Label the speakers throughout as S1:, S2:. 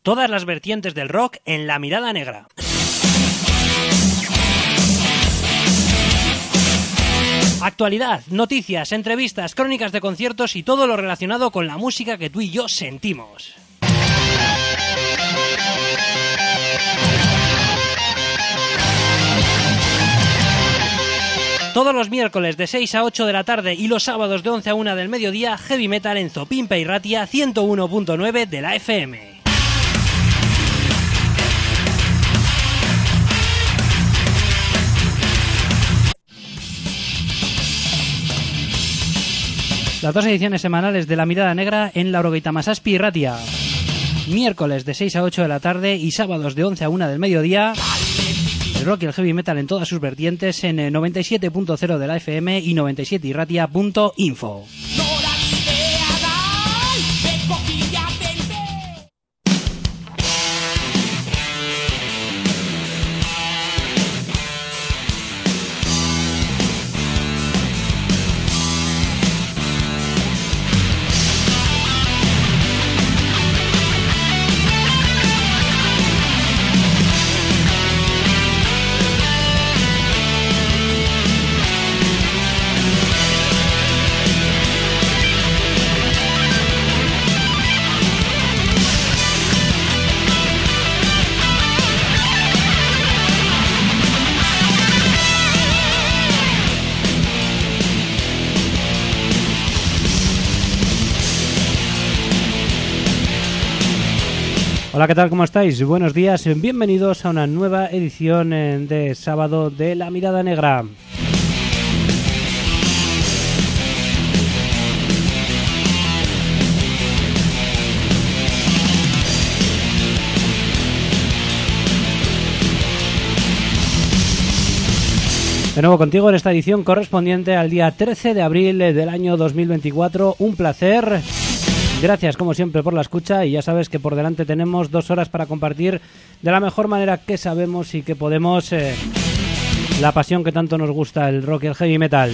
S1: Todas las vertientes del rock en La Mirada Negra. Actualidad, noticias, entrevistas, crónicas de conciertos y todo lo relacionado con la música que tú y yo sentimos. Todos los miércoles de 6 a 8 de la tarde y los sábados de 11 a 1 del mediodía, Heavy Metal en Zopimpa y Ratia 101.9 de la FM. Las dos ediciones semanales de La Mirada Negra en la Orogeita Masaspi y Ratia. Miércoles de 6 a 8 de la tarde y sábados de 11 a 1 del mediodía. El rock y el heavy metal en todas sus vertientes en 97.0 de la FM y 97irratia.info. Hola, ¿qué tal? ¿Cómo estáis? Buenos días, bienvenidos a una nueva edición de sábado de La Mirada Negra. De nuevo contigo en esta edición correspondiente al día 13 de abril del año 2024. Un placer. Gracias, como siempre, por la escucha y ya sabes que por delante tenemos 2 horas para compartir de la mejor manera que sabemos y que podemos la pasión que tanto nos gusta, el rock y el heavy metal.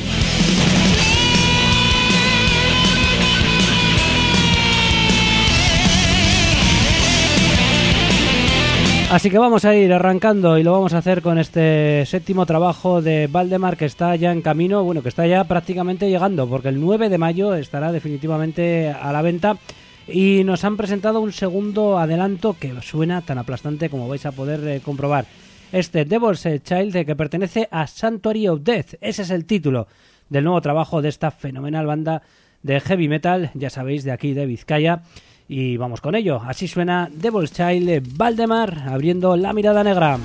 S1: Así que vamos a ir arrancando y lo vamos a hacer con este séptimo trabajo de Valdemar, que está ya en camino, bueno, que está ya prácticamente llegando, porque el 9 de mayo estará definitivamente a la venta y nos han presentado un segundo adelanto que suena tan aplastante como vais a poder comprobar. Este Devil's Child, que pertenece a Sanctuary of Death, ese es el título del nuevo trabajo de esta fenomenal banda de heavy metal, ya sabéis, de aquí de Vizcaya. Y vamos con ello, así suena Devil's Child, Valdemar, abriendo La Mirada Negra.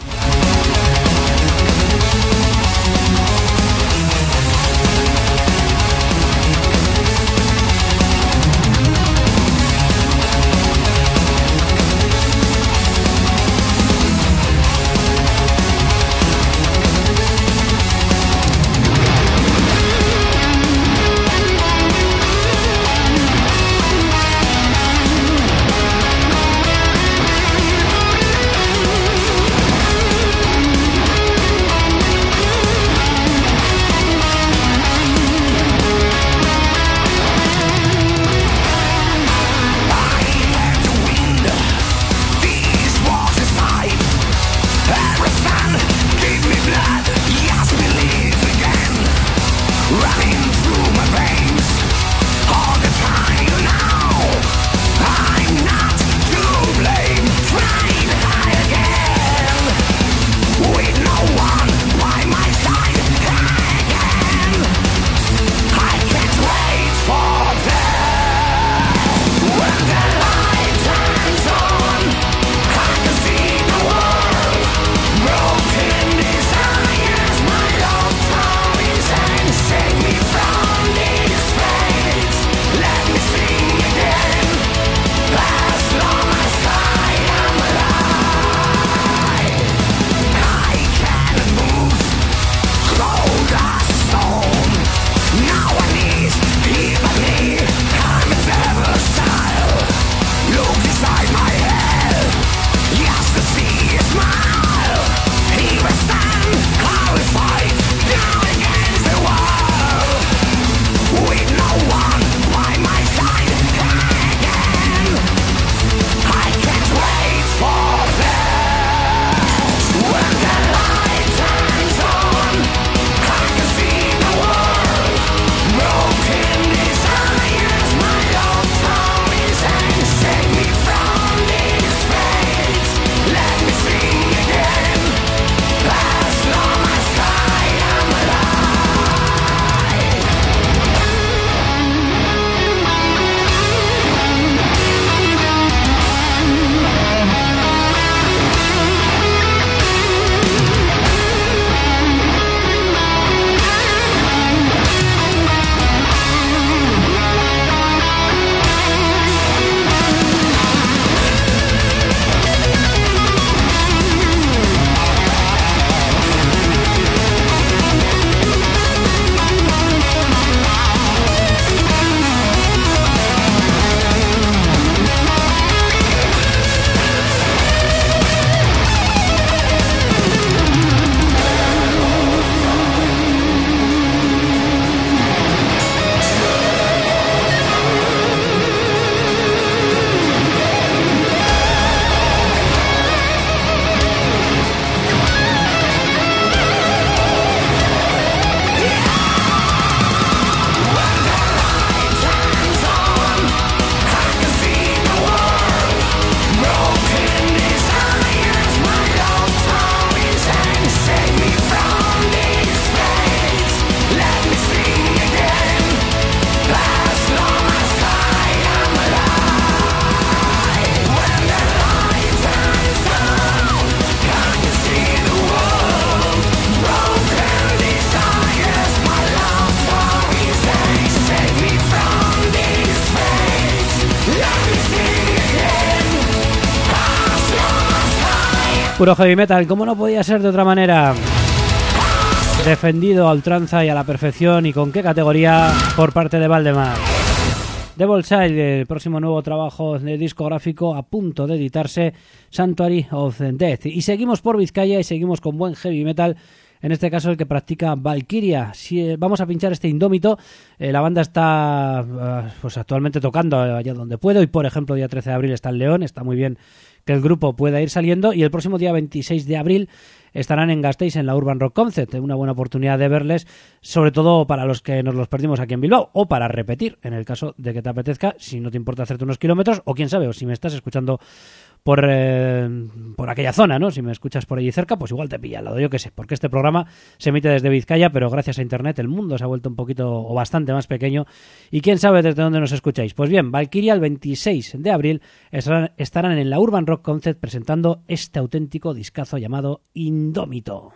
S1: Puro heavy metal, como no podía ser de otra manera. Defendido a ultranza y a la perfección, y con qué categoría por parte de Valdemar. Devil Child, el próximo nuevo trabajo de discográfico a punto de editarse, Sanctuary of Death. Y seguimos por Vizcaya y seguimos con buen heavy metal, en este caso el que practica Valkyria. Si, vamos a pinchar este Indómito. La banda está pues actualmente tocando allá donde puedo, y por ejemplo día 13 de abril está en León. Está muy bien que el grupo pueda ir saliendo, y el próximo día 26 de abril estarán en Gasteiz en la Urban Rock Concert. Una buena oportunidad de verles, sobre todo para los que nos los perdimos aquí en Bilbao, o para repetir en el caso de que te apetezca, si no te importa hacerte unos kilómetros, o quién sabe, o si me estás escuchando por aquella zona, ¿no? Si me escuchas por allí cerca, pues igual te pilla al lado, yo qué sé, porque este programa se emite desde Vizcaya, pero gracias a internet el mundo se ha vuelto un poquito o bastante más pequeño, y quién sabe desde dónde nos escucháis. Pues bien, Valkyria el 26 de abril estarán en la Urban Rock Concert presentando este auténtico discazo llamado Indómito.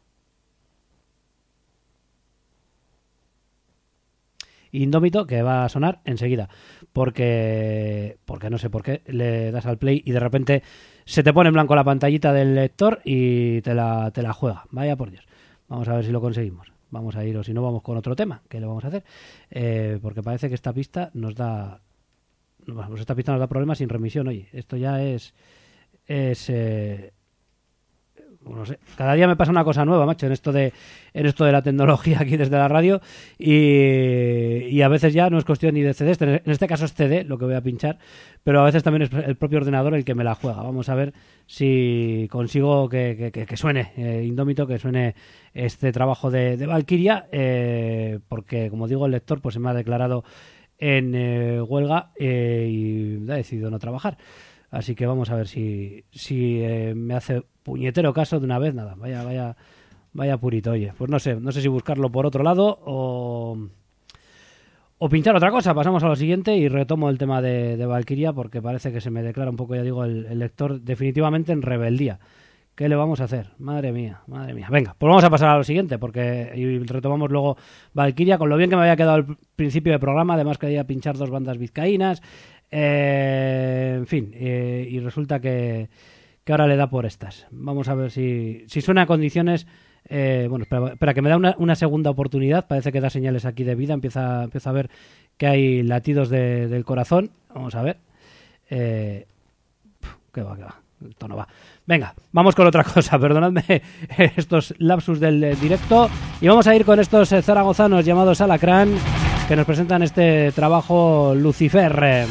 S1: Indómito, que va a sonar enseguida, porque no sé por qué le das al play y de repente se te pone en blanco la pantallita del lector y te la juega. Vaya por Dios. Vamos a ver si lo conseguimos. Vamos a ir, o si no vamos con otro tema. ¿Qué le vamos a hacer? Porque parece que esta pista nos da problemas sin remisión. Oye, esto ya es no sé, cada día me pasa una cosa nueva, macho, en esto de la tecnología aquí desde la radio, y a veces ya no es cuestión ni de CDs, en este caso es CD lo que voy a pinchar, pero a veces también es el propio ordenador el que me la juega. Vamos a ver si consigo que suene Indómito, que suene este trabajo de Valkyria, porque como digo, el lector pues se me ha declarado en huelga y ha decidido no trabajar. Así que vamos a ver si me hace puñetero caso de una vez. Nada, vaya purito. Oye, pues no sé si buscarlo por otro lado o pinchar otra cosa. Pasamos a lo siguiente y retomo el tema de Valkyria, porque parece que se me declara un poco, ya digo, el lector definitivamente en rebeldía. ¿Qué le vamos a hacer? Madre mía. Venga, pues vamos a pasar a lo siguiente, porque y retomamos luego Valkyria, con lo bien que me había quedado al principio del programa. Además quería pinchar dos bandas vizcaínas. En fin, y resulta que ahora le da por estas. Vamos a ver si suena a condiciones. Bueno, espera, que me da una segunda oportunidad. Parece que da señales aquí de vida. Empieza a ver que hay latidos del corazón. Vamos a ver. ¿Qué va? Esto no va. Venga, vamos con otra cosa. Perdonadme estos lapsus del directo. Y vamos a ir con estos zaragozanos llamados Alacrán, que nos presentan este trabajo Lucifer.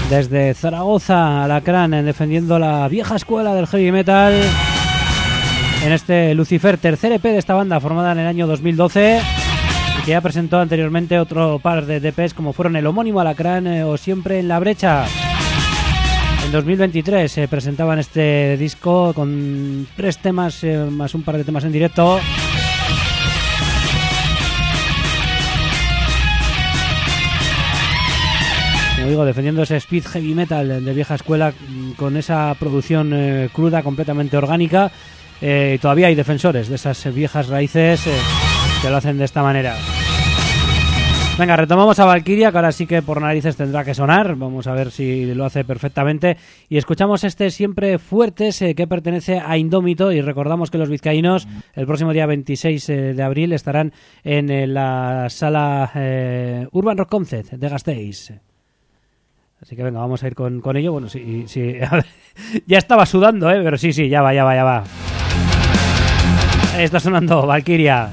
S1: Desde Zaragoza, Alacrán, defendiendo la vieja escuela del heavy metal en este Lucifer, tercer EP de esta banda formada en el año 2012 y que ya presentó anteriormente otro par de EPs como fueron el homónimo Alacrán o Siempre en la brecha. En 2023 se presentaban este disco con 3 temas más un par de temas en directo. Como digo, defendiendo ese speed heavy metal de vieja escuela con esa producción cruda, completamente orgánica. Todavía hay defensores de esas viejas raíces que lo hacen de esta manera. Venga, retomamos a Valkyria, que ahora sí que por narices tendrá que sonar. Vamos a ver si lo hace perfectamente. Y escuchamos este Siempre Fuertes, que pertenece a Indómito. Y recordamos que los vizcaínos el próximo día 26 de abril estarán en la sala Urban Rock Concert de Gasteiz. Así que venga, vamos a ir con ello. Bueno, sí, ya estaba sudando, pero sí, ya va. Está sonando Valkyria.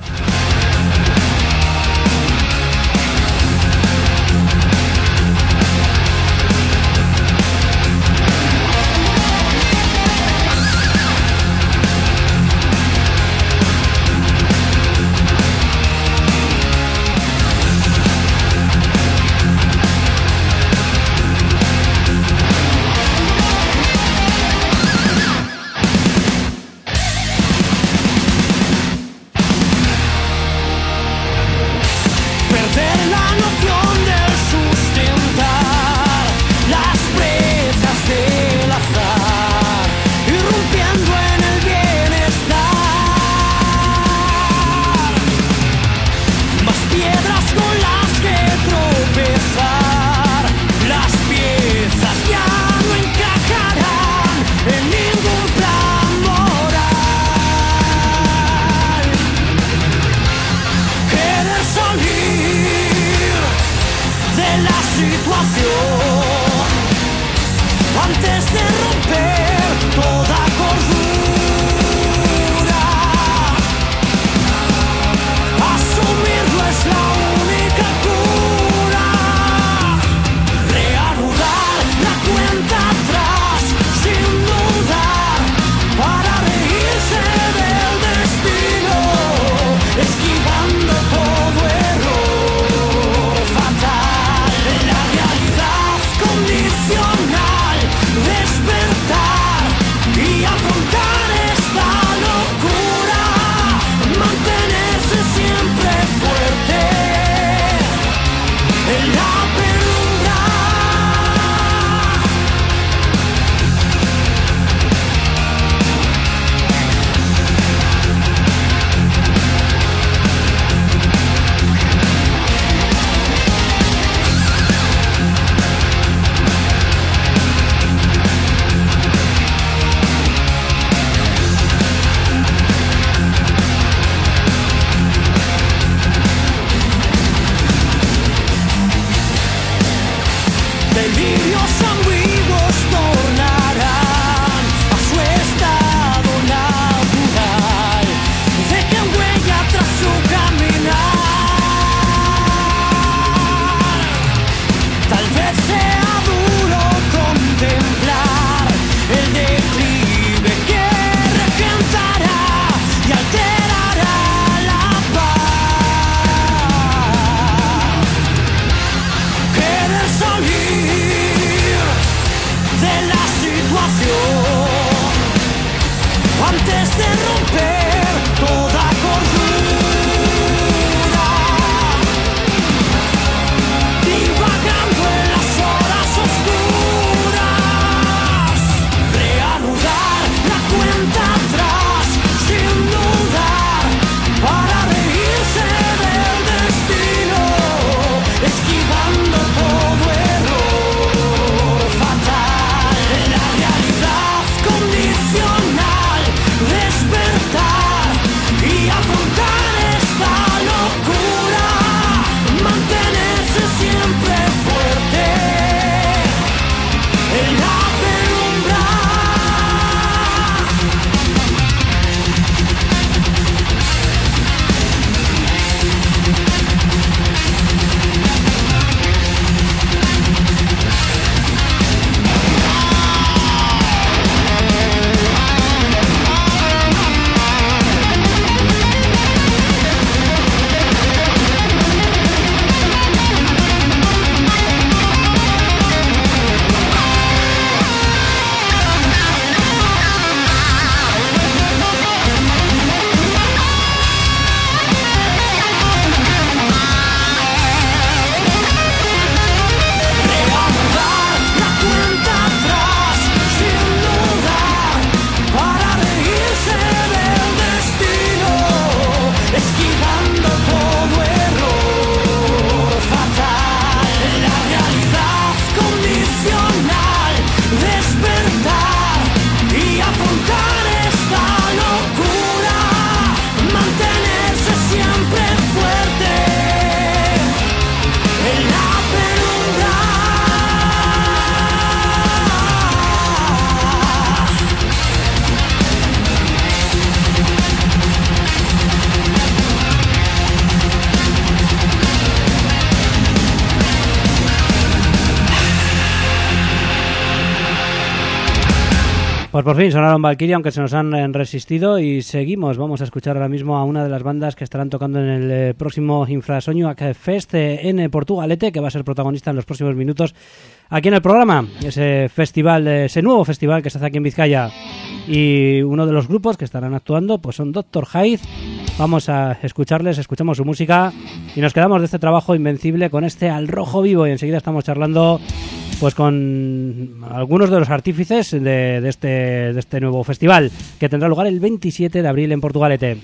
S1: Pues por fin sonaron Valkyria, aunque se nos han resistido, y seguimos. Vamos a escuchar ahora mismo a una de las bandas que estarán tocando en el próximo Infrasoñuak Fest en Portugalete, que va a ser protagonista en los próximos minutos aquí en el programa. Ese festival, ese nuevo festival que se hace aquí en Vizcaya. Y uno de los grupos que estarán actuando pues son Dr. Hyde. Vamos a escucharles, escuchamos su música y nos quedamos de este trabajo invencible con este Al Rojo Vivo, y enseguida estamos charlando pues con algunos de los artífices de este nuevo festival que tendrá lugar el 27 de abril en Portugalete.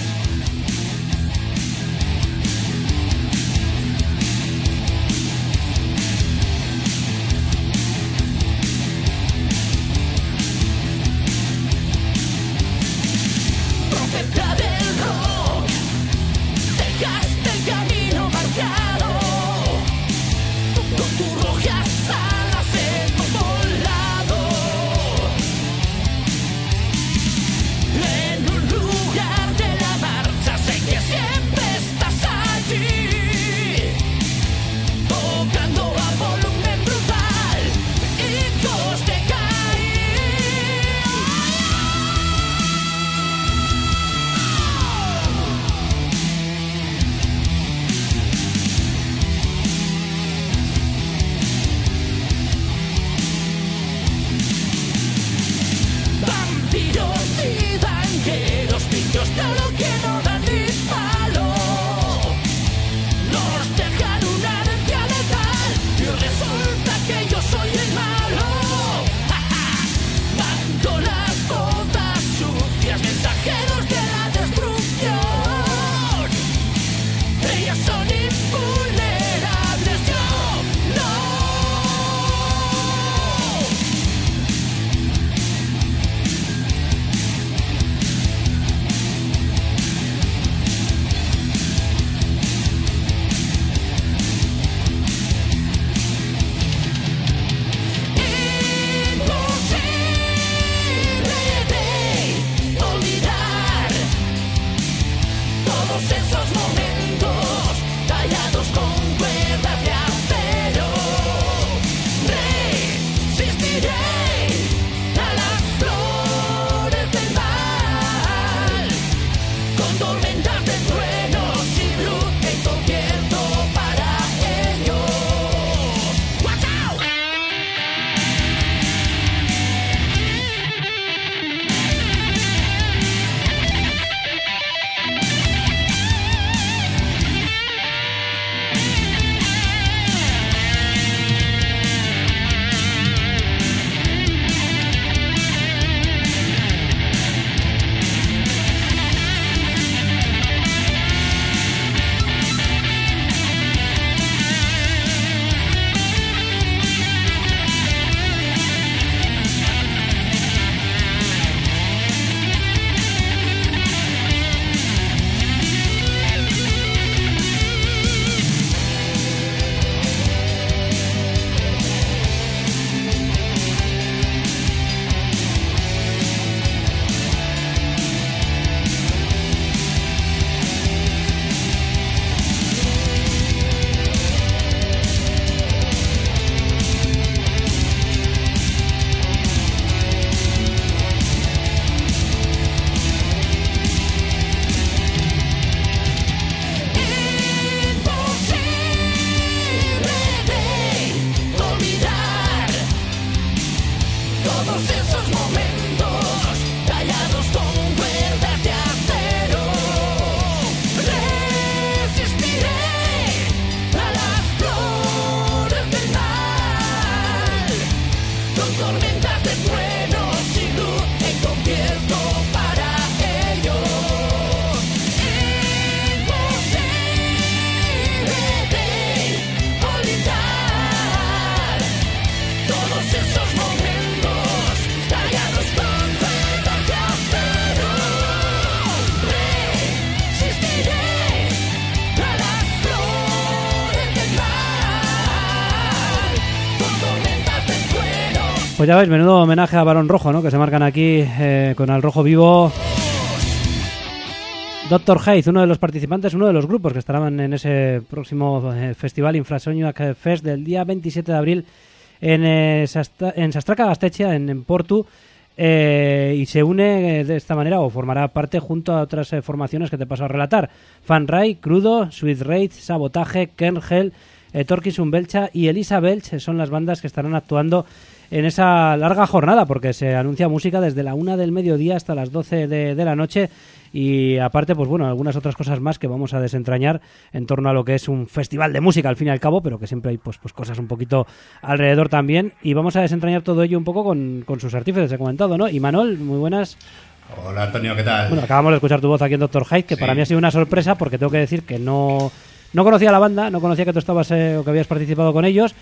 S1: Pues ya veis, menudo homenaje a Barón Rojo, ¿no? Que se marcan aquí con Al Rojo Vivo. Dr. Hyde, uno de los participantes, uno de los grupos que estarán en ese próximo festival Infrasoñuak Fest del día 27 de abril en Sastraca Gaztetxea, en Portu. y se une de esta manera o formará parte junto a otras formaciones que te paso a relatar. Fan Ray, Crudo, Sweet Rage, Sabotaje, Kernhell, Torquis Umbelcha y Elisa Belch son las bandas que estarán actuando en esa larga jornada, porque se anuncia música desde la 1 del mediodía hasta las 12 de la noche. Y aparte, pues bueno, algunas otras cosas más que vamos a desentrañar en torno a lo que es un festival de música al fin y al cabo, pero que siempre hay pues cosas un poquito alrededor también. Y vamos a desentrañar todo ello un poco con sus artífices, he comentado, ¿no? Y Manol, muy buenas.
S2: Hola Antonio, ¿qué tal?
S1: Bueno, acabamos de escuchar tu voz aquí en Dr. Hyde, que sí, para mí ha sido una sorpresa porque tengo que decir que no conocía la banda, no conocía que tú estabas o que habías participado con ellos.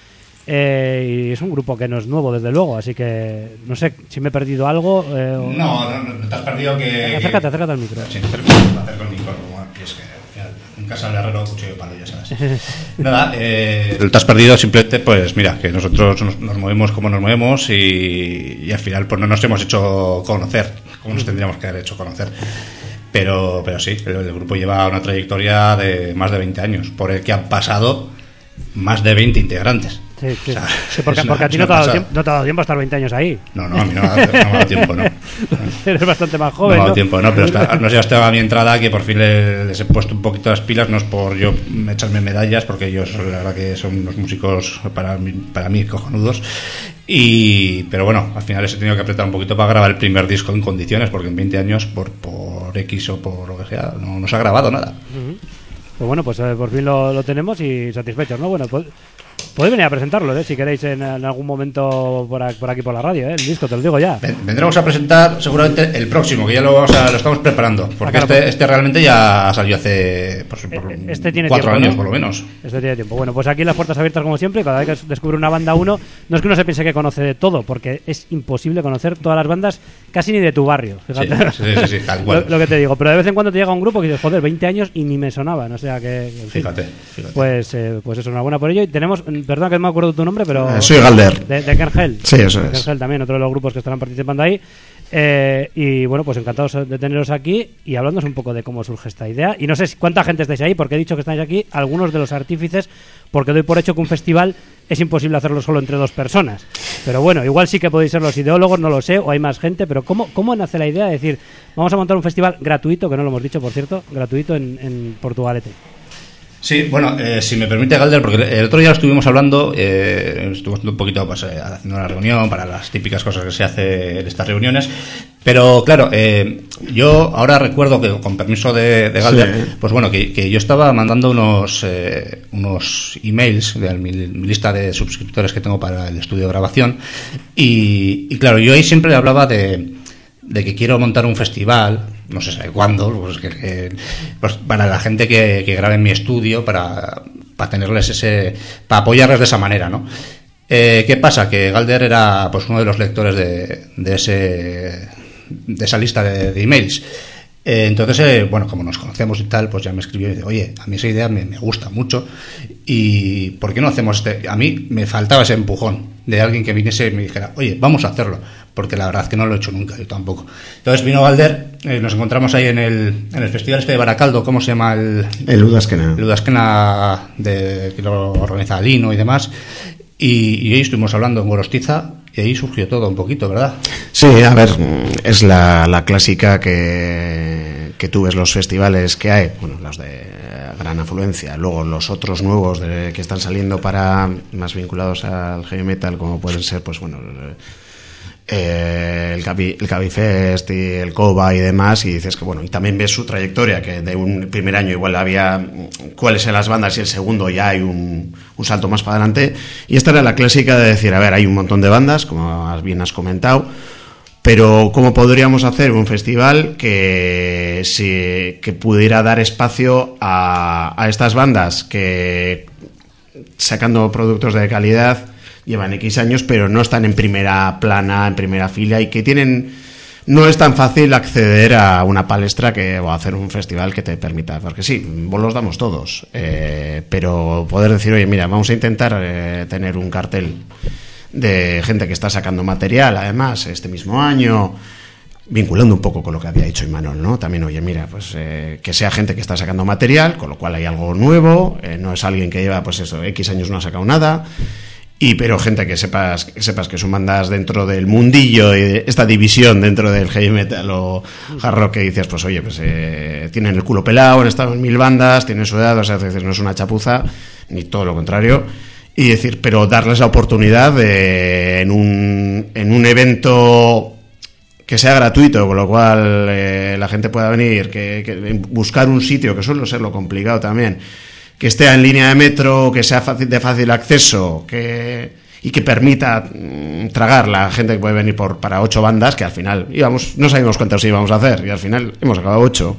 S1: Y es un grupo que no es nuevo, desde luego, así que no sé si me he perdido algo.
S2: No te has perdido que...
S1: Acércate al micro.
S2: Sí, me acerco al micro, y es que al final, nunca sale herrero cuchillo de palo, ya sabes. Nada, te has perdido simplemente, pues mira, que nosotros nos movemos como nos movemos y al final pues no nos hemos hecho conocer como nos tendríamos que haber hecho conocer. Pero sí, el grupo lleva una trayectoria de más de 20 años, por el que han pasado más de 20 integrantes.
S1: Sí. O sea, sí, porque a ti no te ha dado tiempo a estar 20 años ahí.
S2: No, a mí no me ha dado tiempo, ¿no.
S1: Eres bastante más joven,
S2: no me ha dado tiempo, no, pero no sé, hasta a mi entrada que por fin les he puesto un poquito las pilas, no es por yo echarme medallas, porque ellos la verdad que son unos músicos para mí cojonudos. Pero bueno, al final les he tenido que apretar un poquito para grabar el primer disco en condiciones, porque en 20 años, por X o por lo que sea, no se ha grabado nada.
S1: Pues bueno, pues por fin lo tenemos y satisfechos, ¿no? Bueno, pues podéis venir a presentarlo, si queréis en algún momento por aquí por la radio, el disco, te lo digo ya.
S2: Vendremos a presentar seguramente el próximo, que ya lo estamos preparando, porque este realmente ya salió hace
S1: este tiene
S2: 4
S1: tiempo,
S2: años,
S1: ¿no?
S2: Por lo menos.
S1: Este tiene tiempo. Bueno, pues aquí las puertas abiertas como siempre, cada vez que descubre una banda uno, no es que uno se piense que conoce de todo, porque es imposible conocer todas las bandas, casi ni de tu barrio, fíjate.
S2: Sí, tal cual.
S1: lo que te digo, pero de vez en cuando te llega un grupo que dices, joder, 20 años y ni me sonaban, o sea que... En fin,
S2: fíjate.
S1: Pues eso, enhorabuena por ello. Y tenemos, perdón que no me acuerdo de tu nombre, pero...
S3: soy Galder.
S1: De Kernhell.
S3: Sí, eso es.
S1: Kernhell también, otro de los grupos que estarán participando ahí. Y bueno, pues encantados de teneros aquí y hablándonos un poco de cómo surge esta idea. Y no sé cuánta gente estáis ahí, porque he dicho que estáis aquí algunos de los artífices, porque doy por hecho que un festival es imposible hacerlo solo entre 2 personas. Pero bueno, igual sí que podéis ser los ideólogos, no lo sé, o hay más gente, pero ¿cómo nace la idea de decir, vamos a montar un festival gratuito, que no lo hemos dicho, por cierto, gratuito en Portugalete?
S2: Sí, bueno, si me permite, Galder, porque el otro día lo estuvimos hablando, estuvimos un poquito haciendo una reunión para las típicas cosas que se hace en estas reuniones, pero claro, yo ahora recuerdo que, con permiso de Galder, sí, pues bueno, que yo estaba mandando unos emails de mi lista de suscriptores que tengo para el estudio de grabación, y claro, yo ahí siempre hablaba de que quiero montar un festival, no sé cuándo, pues para la gente que grabe en mi estudio, para tenerles para apoyarles de esa manera, ¿no? ¿Qué pasa? Que Galder era pues uno de los lectores de esa lista de emails. Entonces, bueno, como nos conocemos y tal, pues ya me escribió y dice, oye, a mí esa idea me gusta mucho y ¿por qué no hacemos a mí me faltaba ese empujón de alguien que viniese y me dijera, oye, vamos a hacerlo, porque la verdad es que no lo he hecho nunca, yo tampoco. Entonces vino Galder, nos encontramos ahí en el festival de Baracaldo, ¿cómo se llama?
S3: El Udazkena.
S2: El Udazkena, que lo organiza Lino y demás, y ahí estuvimos hablando en Gorostiza. Y ahí surgió todo un poquito, ¿verdad?
S3: Sí, a ver, es la clásica que tú ves los festivales que hay, bueno, los de gran afluencia, luego los otros nuevos que están saliendo para más vinculados al heavy metal, como pueden ser, pues bueno, el Cabifest y el Cova y demás, y dices que bueno, y también ves su trayectoria, que de un primer año igual había cuáles eran las bandas y el segundo ya hay un salto más para adelante, y esta era la clásica de decir, a ver, hay un montón de bandas, como bien has comentado, pero ¿cómo podríamos hacer un festival que pudiera dar espacio a estas bandas que, sacando productos de calidad, llevan X años, pero no están en primera plana, en primera fila, y que no es tan fácil acceder a una palestra o a hacer un festival que te permita, porque sí, los damos todos, pero poder decir, oye, mira, vamos a intentar tener un cartel de gente que está sacando material, además, este mismo año, vinculando un poco con lo que había dicho Imanol, ¿no? También, oye, mira, pues que sea gente que está sacando material, con lo cual hay algo nuevo, no es alguien que lleva, pues eso, X años no ha sacado nada. pero gente que sepas que son bandas dentro del mundillo y esta división dentro del heavy metal o hard rock, que dices, pues oye, pues tienen el culo pelado, han estado en 1000 bandas, tienen su edad, o sea, no es una chapuza, ni todo lo contrario. Y decir, pero darles la oportunidad de, en un evento que sea gratuito, con lo cual la gente pueda venir, que buscar un sitio, que suele ser lo complicado también, que esté en línea de metro, que sea de fácil acceso, y que permita tragar la gente que puede venir para 8 bandas, que al final no sabíamos cuántas íbamos a hacer, y al final hemos acabado 8.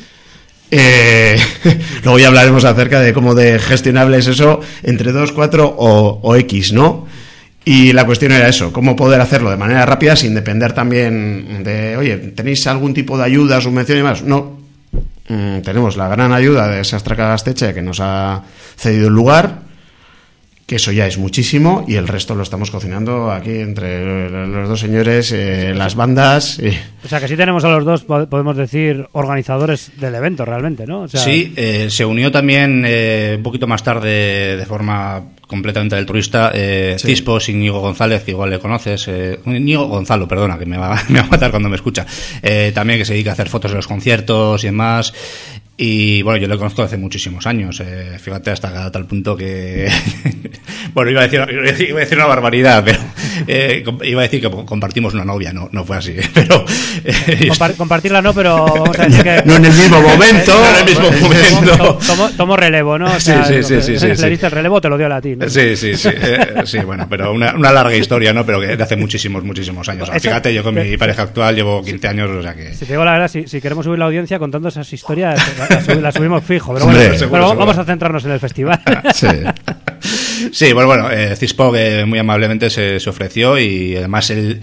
S3: Luego ya hablaremos acerca de cómo de gestionable es eso entre 2, 4 o X, ¿no? Y la cuestión era eso, cómo poder hacerlo de manera rápida sin depender también de, oye, ¿tenéis algún tipo de ayuda, subvención y demás? No. Tenemos la gran ayuda de Sastraca Gaztetxe, que nos ha cedido el lugar, que eso ya es muchísimo, y el resto lo estamos cocinando aquí entre los dos señores, las bandas.
S1: O sea, que sí tenemos a los dos, podemos decir, organizadores del evento realmente, ¿no? O sea...
S2: Sí, se unió también un poquito más tarde, de forma completamente altruista,
S3: sí.
S2: Cispos, Íñigo González, que igual le conoces, Íñigo Gonzalo, perdona, que me va a matar cuando me escucha, también, que se dedica a hacer fotos de los conciertos y demás. Y bueno, yo lo conozco hace muchísimos años, fíjate, hasta tal punto que bueno, iba a decir una barbaridad, pero iba a decir que compartimos una novia, no fue así, pero
S1: compartirla no, pero vamos a decir que
S3: no en el mismo momento,
S2: no en el mismo momento.
S1: Tomo relevo, ¿no? O sea,
S2: sí.
S1: Le diste el relevo, te lo dio a ti, ¿no?
S2: Sí, bueno, pero una larga historia, ¿no? Pero que de hace muchísimos años. Fíjate, yo con mi pareja actual llevo 15 años, o sea que...
S1: Si te digo la verdad, si queremos subir la audiencia contando esas historias, la subimos fijo, pero
S3: Hombre,
S1: bueno,
S2: seguro.
S1: Vamos a centrarnos en el festival.
S2: Sí, bueno, Cispo muy amablemente se ofreció, y además él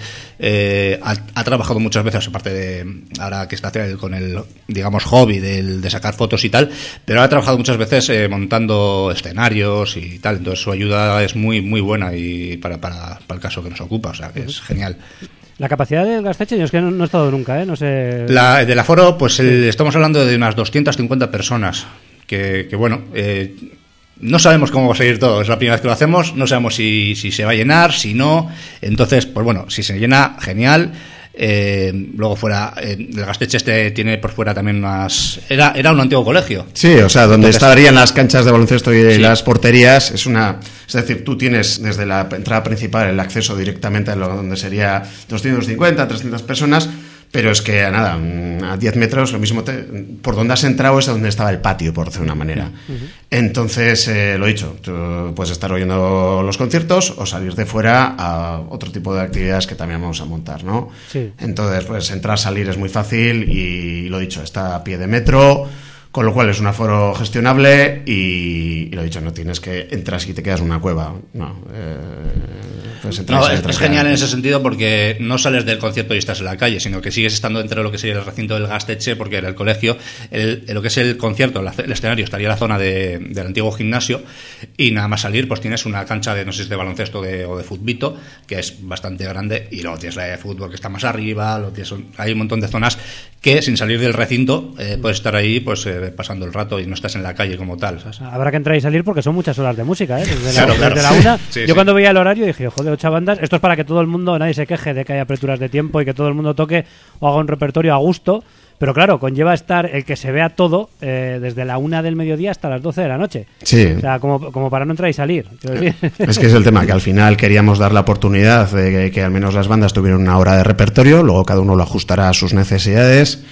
S2: ha trabajado muchas veces, aparte de ahora que está con el, digamos, hobby de sacar fotos y tal, pero ha trabajado muchas veces montando escenarios y tal, entonces su ayuda es muy buena y para el caso que nos ocupa, o sea que es genial.
S1: La capacidad del Gaztetxe, yo es que no he estado nunca, no sé...
S2: Del aforo, pues estamos hablando de unas 250 personas, que bueno... no sabemos cómo va a salir todo, es la primera vez que lo hacemos, no sabemos si se va a llenar, si no, entonces, pues bueno, si se llena, genial. Luego fuera, el Gaztetxe tiene por fuera también era un antiguo colegio.
S3: Sí, o sea, donde
S2: entonces,
S3: estarían las canchas de baloncesto y
S2: sí.
S3: las porterías, es decir, tú tienes desde la entrada principal el acceso directamente a donde sería 250, 300 personas, pero es que a 10 metros, lo mismo por donde has entrado es donde estaba el patio, por decir una manera. Entonces, lo dicho, tú puedes estar oyendo los conciertos o salir de fuera a otro tipo de actividades que también vamos a montar, ¿no?
S1: Sí.
S3: Entonces, pues entrar, salir es muy fácil y lo dicho, está a pie de metro, con lo cual es un aforo gestionable y lo dicho, no tienes que entras y te quedas en una cueva, no.
S2: Es genial en ese sentido, porque no sales del concierto y estás en la calle, sino que sigues estando dentro de lo que sería el recinto del Gaztetxe, porque era el colegio, lo que es el concierto, el escenario estaría en la zona del antiguo gimnasio, y nada más salir pues tienes una cancha de, no sé si es de baloncesto o de futbito, que es bastante grande, y luego tienes la de fútbol que está más arriba, hay un montón de zonas que sin salir del recinto puedes estar ahí pues pasando el rato y no estás en la calle como tal, ¿sabes?
S1: Habrá que entrar y salir porque son muchas horas de música, desde
S2: claro.
S1: Desde la una.
S2: Sí,
S1: yo cuando veía el horario dije, joder, 8 bandas, esto es para que todo el mundo, nadie se queje de que haya aperturas de tiempo y que todo el mundo toque o haga un repertorio a gusto, pero claro, conlleva estar el que se vea todo desde la 1 del mediodía hasta las 12 de la noche.
S3: Sí.
S1: O sea, como para no entrar y salir.
S3: Es que es el tema, que al final queríamos dar la oportunidad de que al menos las bandas tuvieran una hora de repertorio, luego cada uno lo ajustará a sus necesidades.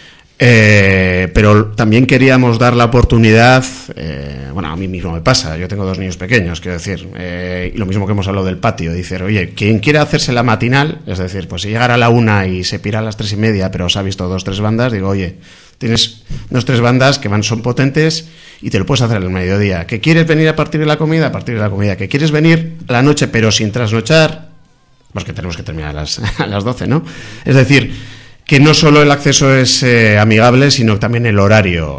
S3: Pero también queríamos dar la oportunidad, bueno, a mí mismo me pasa, yo tengo 2 niños pequeños, quiero decir, y lo mismo que hemos hablado del patio, decir, oye, quien quiera hacerse la matinal, es decir, pues si llegara a la 1 y se pira a las 3:30, pero se ha visto 2 o 3 bandas, digo, oye, tienes 2 o 3 bandas que son potentes y te lo puedes hacer al mediodía. ¿Que quieres venir a partir de la comida? A partir de la comida. ¿Que quieres venir a la noche pero sin trasnochar? Pues que tenemos que terminar a las 12, ¿no? Es decir, que no solo el acceso es amigable, sino también el horario.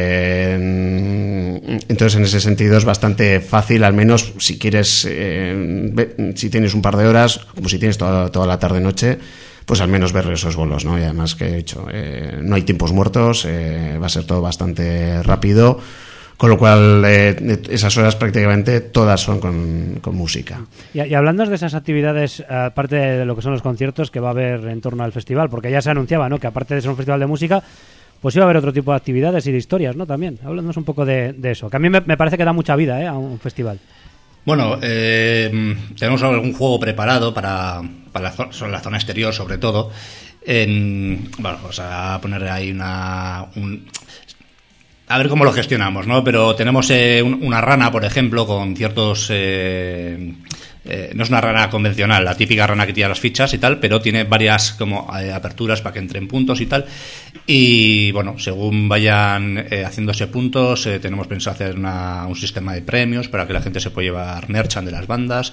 S3: Entonces, en ese sentido es bastante fácil, al menos si quieres, si tienes un par de horas, como si tienes toda la tarde-noche, pues al menos ver esos bolos, ¿no? Y además que he dicho, no hay tiempos muertos, va a ser todo bastante rápido, con lo cual esas horas prácticamente todas son con música.
S1: Y hablando de esas actividades, aparte de lo que son los conciertos que va a haber en torno al festival, porque ya se anunciaba, ¿no?, que aparte de ser un festival de música, pues iba a haber otro tipo de actividades y de historias, ¿no?, también. Háblanos un poco de eso, que a mí me parece que da mucha vida a un festival.
S2: Bueno, tenemos algún juego preparado para la zona exterior, sobre todo. Bueno, pues a poner ahí a ver cómo lo gestionamos, ¿no? Pero tenemos una rana, por ejemplo, con ciertos... no es una rana convencional, la típica rana que tira las fichas y tal, pero tiene varias como aperturas para que entren puntos y tal. Y bueno, según vayan haciéndose puntos, tenemos pensado hacer un sistema de premios para que la gente se pueda llevar merchan de las bandas.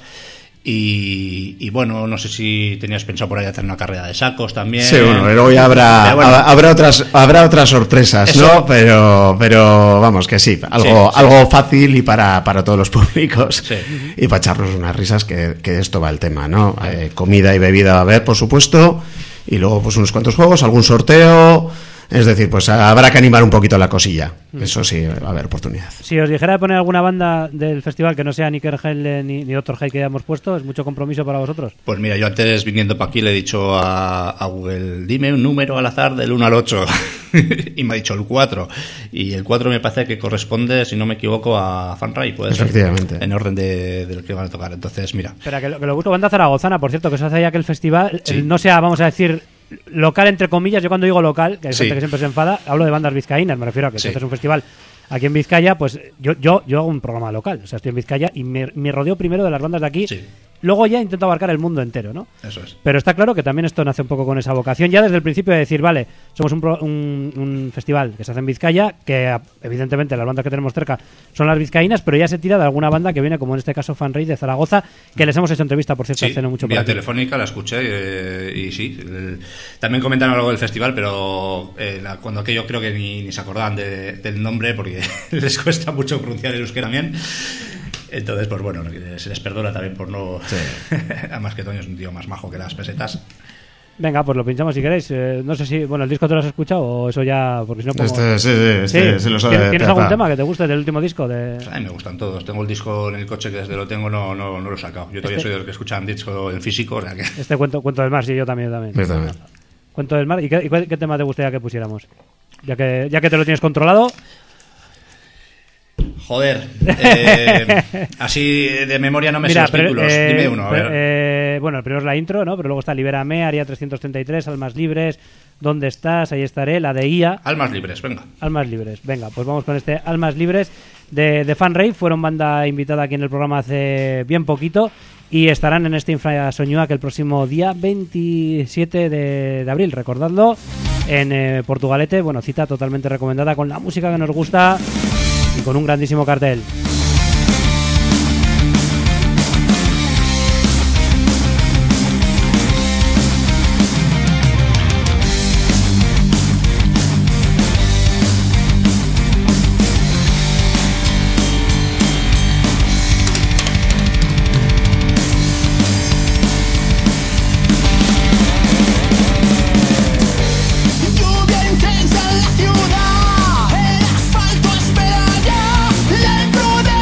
S2: Y bueno, no sé si tenías pensado por ahí hacer una carrera de sacos también.
S3: Sí, bueno, luego ya habrá otras sorpresas, ¿no? Pero vamos, que sí, algo fácil y para todos los públicos. Sí. Y para echarnos unas risas, que esto va el tema, ¿no? Comida y bebida va a haber, por supuesto, y luego pues unos cuantos juegos, algún sorteo. Es decir, pues habrá que animar un poquito la cosilla. Eso sí, va a haber oportunidad.
S1: Si os dijera de poner alguna banda del festival que no sea ni Kerhel ni Dr. High que hayamos puesto, ¿es mucho compromiso para vosotros?
S2: Pues mira, yo antes viniendo para aquí le he dicho a Google, dime un número al azar del 1 al 8. Y me ha dicho el 4. Y el 4 me parece que corresponde, si no me equivoco, a Fanray, puede ser.
S3: Efectivamente.
S2: En orden de lo que van a tocar. Entonces, mira.
S1: Espera, que lo busco. Banda zaragozana, por cierto, que se hace ya que el festival no sea, vamos a decir... local entre comillas. Yo cuando digo local, que hay gente que siempre se enfada, hablo de bandas vizcaínas, me refiero a que si haces un festival aquí en Vizcaya, pues yo hago un programa local, o sea, estoy en Vizcaya y me rodeo primero de las bandas de aquí, luego ya intento abarcar el mundo entero, ¿no?
S2: Eso es.
S1: Pero está claro que también esto nace un poco con esa vocación, ya desde el principio de decir, vale, somos un festival que se hace en Vizcaya, que evidentemente las bandas que tenemos cerca son las vizcaínas, pero ya se tira de alguna banda que viene, como en este caso Fanray de Zaragoza, que les hemos hecho entrevista, por cierto, hace no mucho.
S2: Vía telefónica la escuché y sí, también comentaron algo del festival, pero cuando aquello creo que ni se acordaban del nombre, porque les cuesta mucho pronunciar el euskera bien. Entonces, pues bueno, se les perdona también por no... Sí. Además que Toño es un tío más majo que las pesetas.
S1: Venga, pues lo pinchamos si queréis. No sé si... Bueno, ¿el disco te lo has escuchado o eso ya...? Porque si no...
S3: Sí, lo sabe.
S1: ¿Tienes algún tema que te guste del último disco?
S2: Pues a mí me gustan todos. Tengo el disco en el coche que desde lo tengo no lo he sacado. Yo todavía soy de los que escuchan disco en físico. O sea que...
S1: Cuento del mar, sí, yo también. Cuento del mar. ¿Y qué tema te gustaría que pusiéramos? Ya que te lo tienes controlado...
S2: Joder, así de memoria no me sé los títulos. Dime uno, a ver.
S1: Bueno, el primero es la intro, ¿no? Pero luego está Libérame, Área 333, Almas Libres, ¿Dónde estás? Ahí estaré, la de IA.
S2: Almas Libres, venga.
S1: Almas Libres, venga, pues vamos con este Almas Libres de Fanray. Fueron banda invitada aquí en el programa hace bien poquito y estarán en este Infrasoñua que el próximo día 27 de abril, recordadlo, en Portugalete. Bueno, cita totalmente recomendada con la música que nos gusta y con un grandísimo cartel.
S4: Lluvia intensa en la ciudad, el asfalto espera ya la imprudente.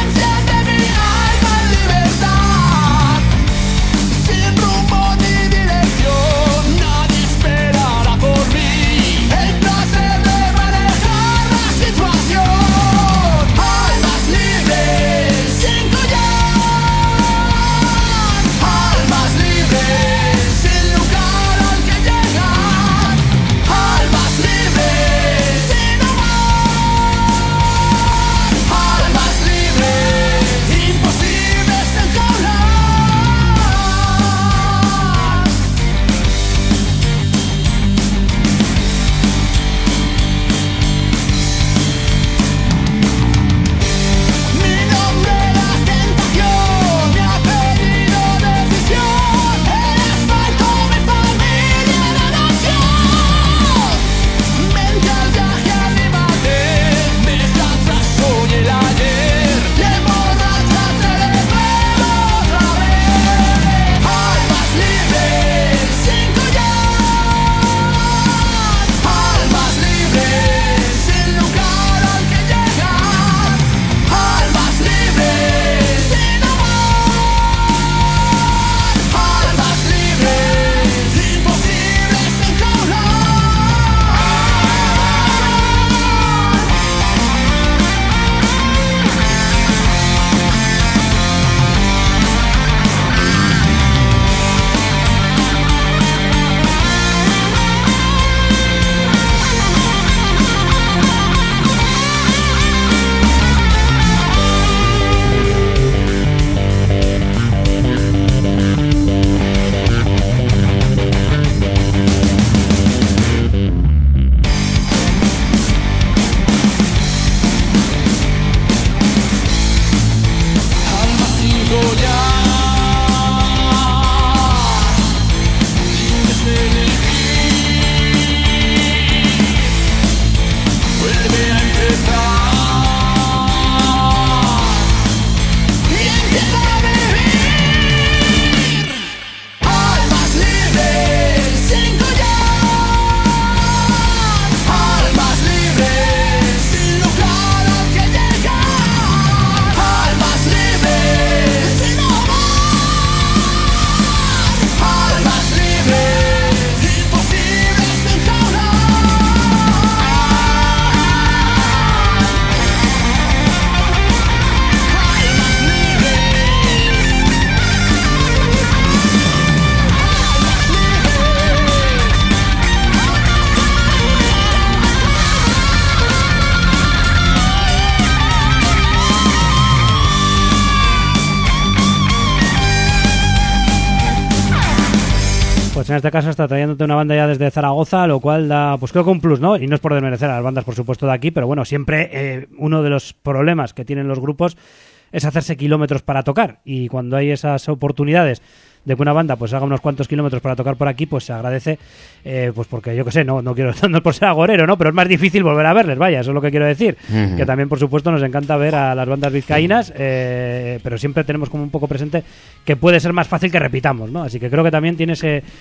S1: pues en este caso está trayéndote una banda ya desde Zaragoza, lo cual da, pues creo que un plus, ¿no? Y no es por desmerecer a las bandas, por supuesto, de aquí, pero bueno, siempre uno de los problemas que tienen los grupos es hacerse kilómetros para tocar, y cuando hay esas oportunidades de que una banda pues haga unos cuantos kilómetros para tocar por aquí, pues se agradece, pues porque yo que sé, no quiero no por ser agorero, ¿no? Pero es más difícil volver a verles, vaya, eso es lo que quiero decir. Que también, por supuesto, nos encanta ver a las bandas vizcaínas, pero siempre tenemos como un poco presente que puede ser más fácil que repitamos, ¿no? Así que creo que también tiene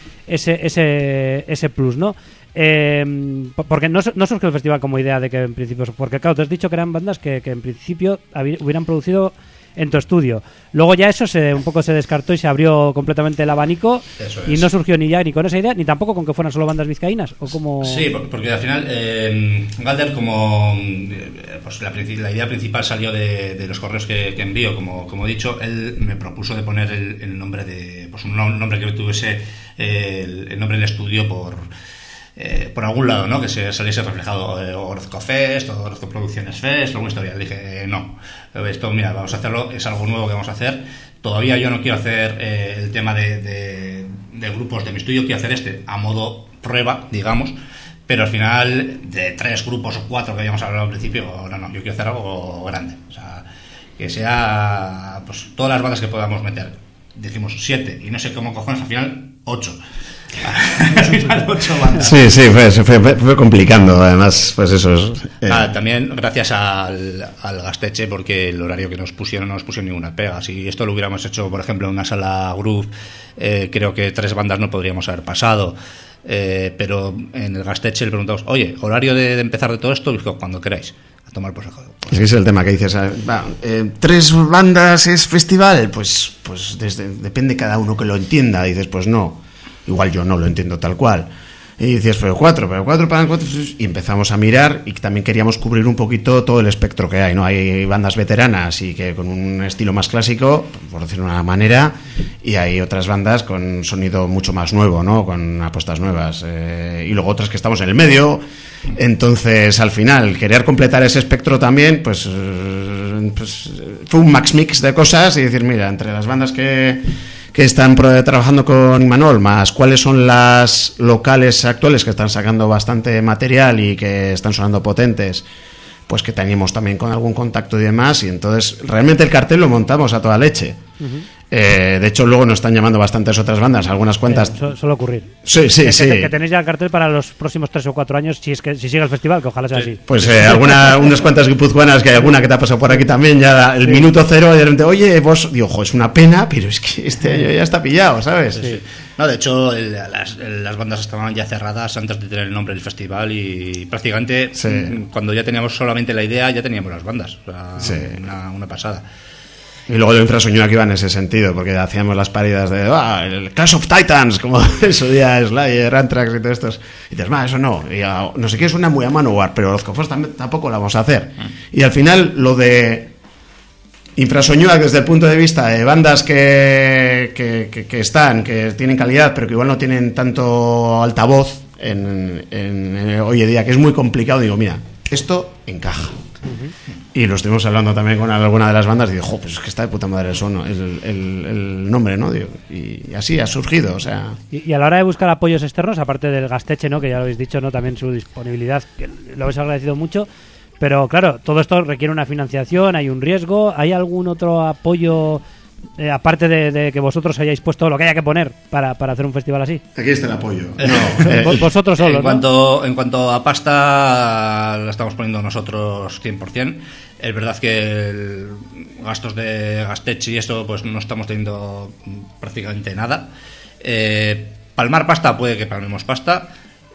S1: ese plus, ¿no? Porque no surge el festival como idea de que en principio, porque claro, te has dicho que eran bandas que en principio hubieran producido en tu estudio. Luego ya eso un poco se descartó y se abrió completamente el abanico. Eso es. Y no surgió ni con esa idea, ni tampoco con que fueran solo bandas vizcaínas. ¿O como...
S2: Sí, porque al final Galder, como pues la idea principal salió de los correos que envío, como he dicho, él me propuso de poner el nombre de, pues un nombre que tuviese el nombre del estudio por algún lado, ¿no? Que se saliese reflejado, Orozco Fest o Orozco Producciones Fest, alguna historia. Le dije, no, esto, mira, vamos a hacerlo, es algo nuevo que vamos a hacer. Todavía yo no quiero hacer el tema de grupos de mi estudio, quiero hacer a modo prueba, digamos, pero al final, de 3 grupos o 4 que habíamos hablado al principio, no, yo quiero hacer algo grande, o sea, que sea, pues, todas las bandas que podamos meter. Dijimos 7, y no sé cómo cojones, al final 8.
S3: Sí, fue complicando, además, pues eso es,
S2: también gracias al Gasteche, porque el horario que nos pusieron no nos pusieron ninguna pega. Si esto lo hubiéramos hecho, por ejemplo, en una sala groove, creo que 3 bandas no podríamos haber pasado, pero en el Gasteche le preguntamos, oye, horario de empezar de todo esto, y dijo, cuando queráis, a tomar por saco.
S3: Ese es el tema que dices, 3 bandas es festival, pues depende cada uno que lo entienda. Dices, pues no, igual yo no lo entiendo tal cual. Y dices, pero 4 para 4, y empezamos a mirar, y también queríamos cubrir un poquito todo el espectro que hay, ¿no? Hay bandas veteranas y que con un estilo más clásico, por decirlo de una manera, y hay otras bandas con sonido mucho más nuevo, ¿no? Con apuestas nuevas, y luego otras que estamos en el medio. Entonces, al final, querer completar ese espectro también, pues fue un max mix de cosas, y decir, mira, entre las bandas que están trabajando con Imanol, más cuáles son las locales actuales que están sacando bastante material y que están sonando potentes, pues que teníamos también con algún contacto y demás, y entonces realmente el cartel lo montamos a toda leche. De hecho, luego nos están llamando bastantes otras bandas, algunas cuantas.
S1: Suele ocurrir.
S3: Sí.
S1: Que tenéis ya el cartel para los próximos 3 o 4 años, si sigue el festival, que ojalá sea así.
S3: Pues unas cuantas guipuzcoanas, que hay alguna que te ha pasado por aquí también, ya el minuto 0, y de repente, oye, vos, digo, ojo, es una pena, pero es que este año ya está pillado, ¿sabes?
S2: Sí. No, de hecho, las bandas estaban ya cerradas antes de tener el nombre del festival, y prácticamente cuando ya teníamos solamente la idea, ya teníamos las bandas. O sea, una pasada.
S3: Y luego yo infrasueño que iba en ese sentido, porque hacíamos las paridas de el Clash of Titans, como en su día Slayer, Anthrax y todo esto. Y dices, eso no. Y no sé qué, suena muy a Manowar, pero los Cofos tampoco lo vamos a hacer. Y al final, lo de infrasoñar desde el punto de vista de bandas que tienen calidad, pero que igual no tienen tanto altavoz en hoy en día, que es muy complicado, digo, mira, esto encaja. Y lo estuvimos hablando también con alguna de las bandas, y digo, pues es que está de puta madre el nombre, ¿no? Digo, y así ha surgido, o sea.
S1: Y a la hora de buscar apoyos externos, aparte del Gasteche, ¿no? Que ya lo habéis dicho, ¿no? También su disponibilidad, que lo habéis agradecido mucho. Pero claro, todo esto requiere una financiación, hay un riesgo. ¿Hay algún otro apoyo, aparte de que vosotros hayáis puesto lo que haya que poner para hacer un festival así?
S3: Aquí está el apoyo.
S1: Vosotros solos,
S2: en cuanto a pasta, la estamos poniendo nosotros 100%. Es verdad que gastos de Gasteche y esto, pues no estamos teniendo prácticamente nada. Palmar pasta, puede que palmemos pasta.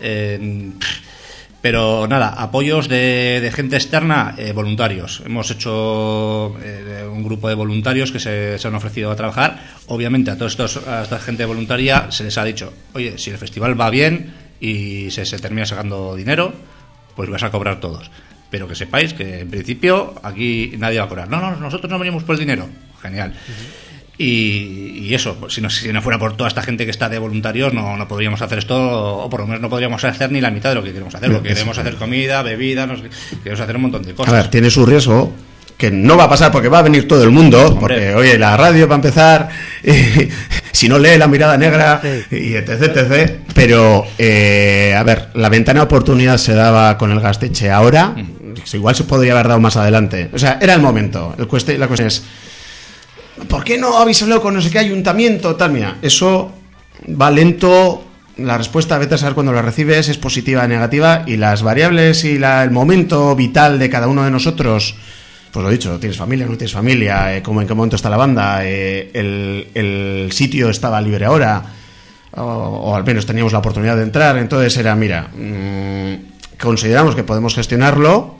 S2: Pero nada, apoyos de gente externa, voluntarios. Hemos hecho un grupo de voluntarios que se han ofrecido a trabajar. Obviamente a esta gente voluntaria se les ha dicho, oye, si el festival va bien y se termina sacando dinero, pues vas a cobrar todos. Pero que sepáis que en principio aquí nadie va a cobrar. No, nosotros no venimos por el dinero. Genial. Y eso, pues, si no fuera por toda esta gente que está de voluntarios, no podríamos hacer esto, o por lo menos no podríamos hacer ni la mitad de lo que queremos hacer, porque queremos hacer comida, bebida, queremos hacer un montón de cosas.
S3: A ver, tiene su riesgo, que no va a pasar porque va a venir todo el mundo, porque, oye, la radio va a empezar, si no lee La mirada negra, y etc. Pero, a ver, la ventana de oportunidad se daba con el Gaztetxe ahora, igual se podría haber dado más adelante. O sea, era el momento. La cuestión es, ¿por qué no habéis hablado con no sé qué ayuntamiento? Tal, mira, eso va lento. La respuesta, vete a saber cuando la recibes, es positiva o negativa, y las variables y el momento vital de cada uno de nosotros, pues lo dicho, tienes familia, no tienes familia, en qué momento está la banda, el sitio estaba libre ahora, o al menos teníamos la oportunidad de entrar. Entonces era, mira, consideramos que podemos gestionarlo,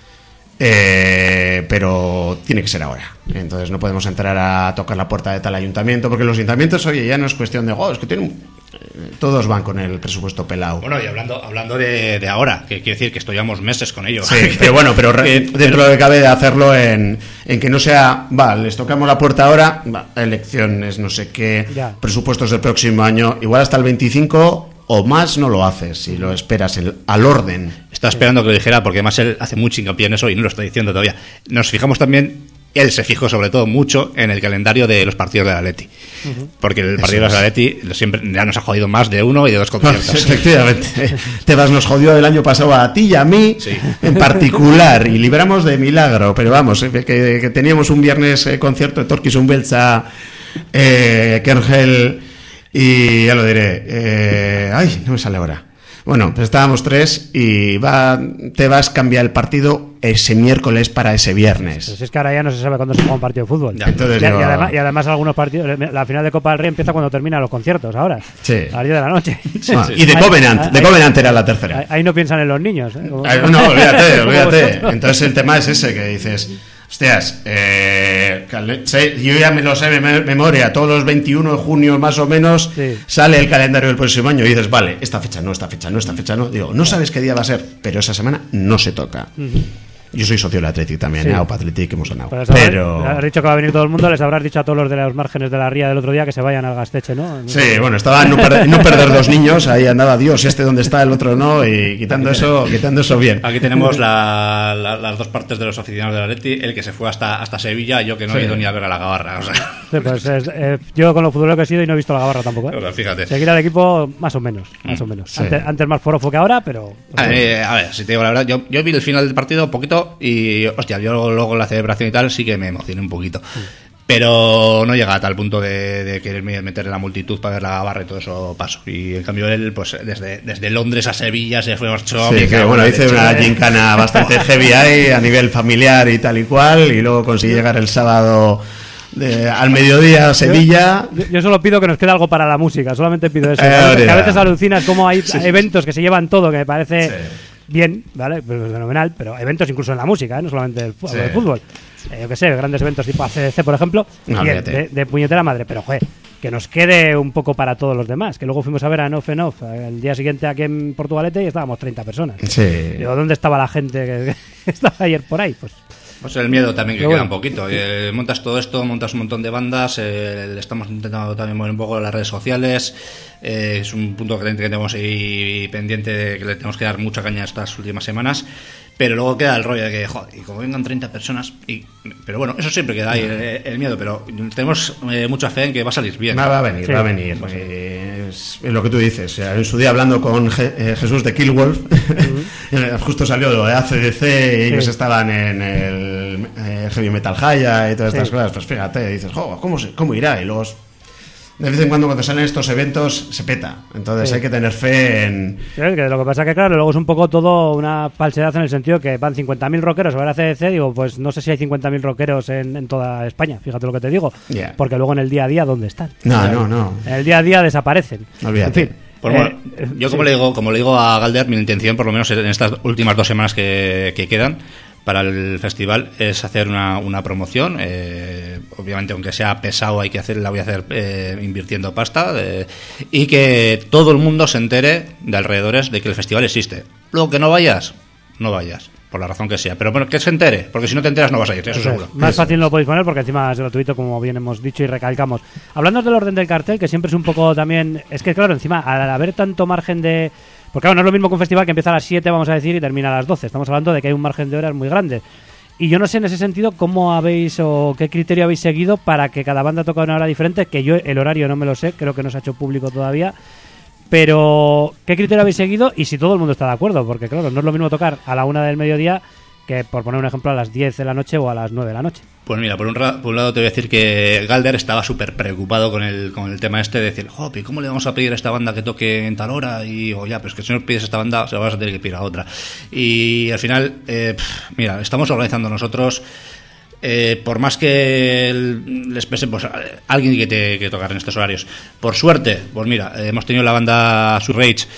S3: pero tiene que ser ahora. Entonces no podemos entrar a tocar la puerta de tal ayuntamiento, porque los ayuntamientos, oye, ya no es cuestión de, es que tienen... Todos van con el presupuesto pelado.
S2: Bueno, y hablando de ahora, que quiere decir que esto llevamos meses con ello.
S3: Sí, pero bueno, dentro de lo que cabe de hacerlo en que no sea, les tocamos la puerta ahora, elecciones, no sé qué, presupuestos del próximo año, igual hasta el 25 o más no lo haces, si lo esperas al orden.
S2: Estaba esperando que lo dijera, porque además él hace mucho hincapié en eso y no lo está diciendo todavía. Nos fijamos también... Él se fijó sobre todo mucho en el calendario de los partidos del Atleti, porque el partido del Atleti siempre ya nos ha jodido más de uno y de dos conciertos.
S3: Efectivamente, Tebas nos jodió el año pasado a ti y a mí en particular, y libramos de milagro, pero vamos, que teníamos un viernes concierto de Torquis Umbelza, Kergel, y ya lo diré, no me sale ahora. Bueno, pues estábamos 3 y Tebas cambia el partido ese miércoles para ese viernes.
S1: Pues es que ahora ya no se sabe cuándo se juega un partido de fútbol.
S3: Entonces
S1: y además algunos partidos, la final de Copa del Rey empieza cuando terminan los conciertos ahora, a las 10 de la noche.
S3: Y de Covenant era la tercera.
S1: Ahí no piensan en los niños.
S3: No, olvídate. Entonces el tema es ese, que dices... Hostias, yo ya me lo sé de memoria. Todos los 21 de junio más o menos sale el calendario del próximo año y dices, vale, esta fecha no. Digo, no sabes qué día va a ser, pero esa semana no se toca. Yo soy socio del Athletic también, Aupa Athletic, hemos ganado. Pero
S1: has dicho que va a venir todo el mundo, les habrás dicho a todos los de los márgenes de la ría del otro día que se vayan al Gaztetxe, ¿no?
S3: Sí, bueno, estaba en no perder 2 niños, ahí andaba Dios, dónde está, el otro no, y quitando eso bien.
S2: Aquí tenemos las dos partes de los aficionados del Atleti, el que se fue hasta Sevilla, yo que no he ido ni a ver a la Gabarra, o sea.
S1: Sí, pues yo con lo futbolero que he sido y no he visto la Gabarra tampoco,
S2: O sea, fíjate.
S1: Seguir al equipo más o menos. Sí. Antes más forofo que ahora, pero...
S2: A ver, si te digo la verdad, yo vi el final del partido un poquito y, hostia, yo luego la celebración y tal sí que me emocioné un poquito. Pero no llega a tal punto de querer meter en la multitud para ver la Gabarra y todo eso paso. Y en cambio él, pues desde Londres a Sevilla se fue marchó.
S3: Sí, que bueno, hice una gincana bastante heavy ahí a nivel familiar y tal y cual, y luego conseguí llegar el sábado al mediodía a Sevilla.
S1: Yo solo pido que nos quede algo para la música, solamente pido eso. Que a veces alucinas cómo hay eventos que se llevan todo, que me parece... bien, ¿vale? Pues fenomenal, pero eventos incluso en la música, no solamente el fútbol. Yo que sé, grandes eventos tipo ACDC, por ejemplo, bien, de puñetera madre, pero joder, que nos quede un poco para todos los demás, que luego fuimos a ver a Enough Enough el día siguiente aquí en Portugalete y estábamos 30 personas. Digo, ¿dónde estaba la gente que estaba ayer por ahí?
S2: Pues el miedo también que queda un poquito. Montas todo esto, montas un montón de bandas, estamos intentando también mover un poco las redes sociales, es un punto que tenemos ahí pendiente, que le tenemos que dar mucha caña estas últimas semanas, pero luego queda el rollo de que, joder, y como vengan 30 personas, pero bueno, eso siempre queda ahí, el miedo, pero tenemos mucha fe en que va a salir bien.
S3: Va a venir. Es lo que tú dices. O sea, en su día hablando con Jesús de Killwolf, justo salió lo de ACDC y ellos estaban en el Heavy Metal Haya y todas estas cosas. Pues fíjate, dices, ¿cómo irá? Y luego, de vez en cuando salen estos eventos se peta, entonces hay que tener fe en...
S1: Sí, que lo que pasa es que claro, luego es un poco todo una falsedad en el sentido que van 50.000 rockeros a ver a CDC, digo, pues no sé si hay 50.000 rockeros en toda España, fíjate lo que te digo, porque luego en el día a día, ¿dónde están?
S3: No.
S1: En el día a día desaparecen.
S3: Olvídate.
S1: En fin.
S2: Pues bueno, yo como le digo a Galder, mi intención, por lo menos en estas últimas 2 semanas que quedan para el festival, es hacer una promoción. Obviamente, aunque sea pesado, la voy a hacer invirtiendo pasta, y que todo el mundo se entere de alrededores de que el festival existe. Luego que no vayas, por la razón que sea, pero bueno, que se entere, porque si no te enteras no vas a ir, eso seguro.
S1: Más fácil lo podéis poner porque encima es gratuito, como bien hemos dicho y recalcamos. Hablando del orden del cartel, que siempre es un poco también... Es que claro, encima, al haber tanto margen de... Porque claro, no es lo mismo que un festival que empieza a las 7, vamos a decir, y termina a las 12. Estamos hablando de que hay un margen de horas muy grande. Y yo no sé en ese sentido cómo habéis o qué criterio habéis seguido para que cada banda toque a una hora diferente, que yo el horario no me lo sé, creo que no se ha hecho público todavía. Pero, ¿qué criterio habéis seguido? Y si todo el mundo está de acuerdo, porque claro, no es lo mismo tocar a la 1 del mediodía que, por poner un ejemplo, a las 10 de la noche o a las 9 de la noche.
S2: Pues mira, por un lado te voy a decir que Galder estaba súper preocupado con el tema este de decir, joder, ¿cómo le vamos a pedir a esta banda que toque en tal hora? Y ya, pero es que si no pides a esta banda, se lo vas a tener que pedir a otra. Y al final, mira, estamos organizando nosotros. Por más que les pese, pues alguien que tocar en estos horarios. Por suerte, pues mira, hemos tenido la banda Sweet Rage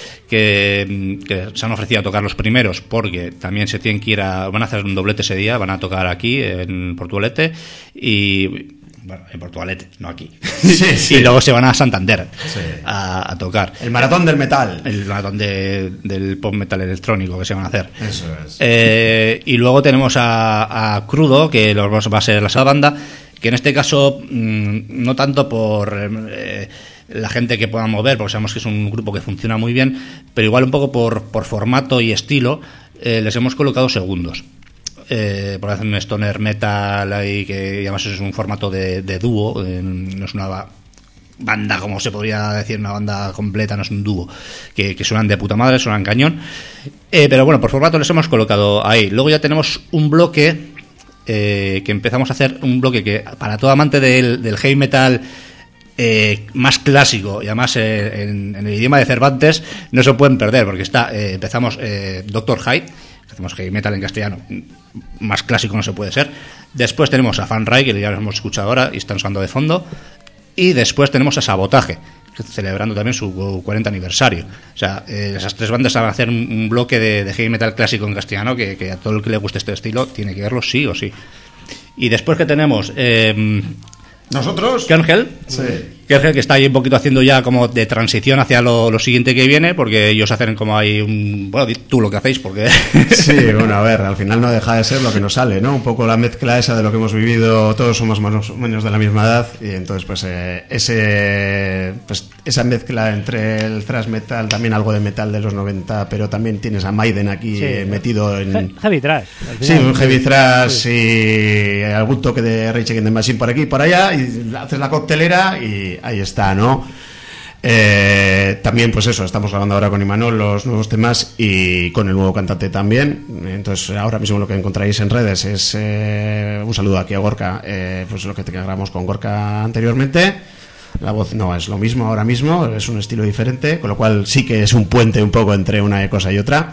S2: que se han ofrecido a tocar los primeros, porque también se tienen que van a hacer un doblete ese día, van a tocar aquí en Portugalete y... Bueno, en Portugalete, no aquí.
S3: Sí.
S2: Y luego se van a Santander a tocar.
S3: El maratón del metal.
S2: El maratón del pop metal electrónico que se van a hacer.
S3: Eso es.
S2: Y luego tenemos a Crudo, que va a ser la banda, que en este caso no tanto por la gente que puedan mover, porque sabemos que es un grupo que funciona muy bien, pero igual un poco por formato y estilo, les hemos colocado segundos. Porque hacen un stoner metal ahí, que además es un formato de dúo, no es una banda como se podría decir, una banda completa, no es un dúo, que suenan de puta madre, suenan cañón, pero bueno, por formato les hemos colocado ahí. Luego ya tenemos un bloque que empezamos a hacer, un bloque que para todo amante del heavy metal más clásico, y además en el idioma de Cervantes no se pueden perder, porque empezamos Doctor Hyde, hacemos heavy metal en castellano, más clásico no se puede ser. Después tenemos a Fan Rai, que ya lo hemos escuchado ahora y están sonando de fondo. Y después tenemos a Sabotaje, celebrando también su 40 aniversario. O sea, esas tres bandas van a hacer un bloque de heavy metal clásico en castellano que a todo el que le guste este estilo tiene que verlo sí o sí. Y después que tenemos...
S3: ¿Nosotros?
S2: Kernhell.
S3: Sí.
S2: Kernhell, que está ahí un poquito haciendo ya como de transición hacia lo siguiente que viene, porque ellos hacen como ahí bueno, tú lo que hacéis, porque...
S3: Sí, bueno, a ver, al final no deja de ser lo que nos sale, ¿no? Un poco la mezcla esa de lo que hemos vivido, todos somos más o menos de la misma edad, y entonces pues esa mezcla entre el thrash metal, también algo de metal de los 90, pero también tienes a Maiden aquí metido en...
S1: Heavy thrash.
S3: Sí, un heavy thrash y algún toque de Rage Against the Machine por aquí y por allá, y haces la coctelera y ahí está, ¿no? También pues eso, estamos grabando ahora con Imanol los nuevos temas y con el nuevo cantante también. Entonces ahora mismo lo que encontraréis en redes es un saludo aquí a Gorka, pues lo que grabamos con Gorka anteriormente. La voz no es lo mismo ahora mismo, es un estilo diferente, con lo cual sí que es un puente un poco entre una cosa y otra.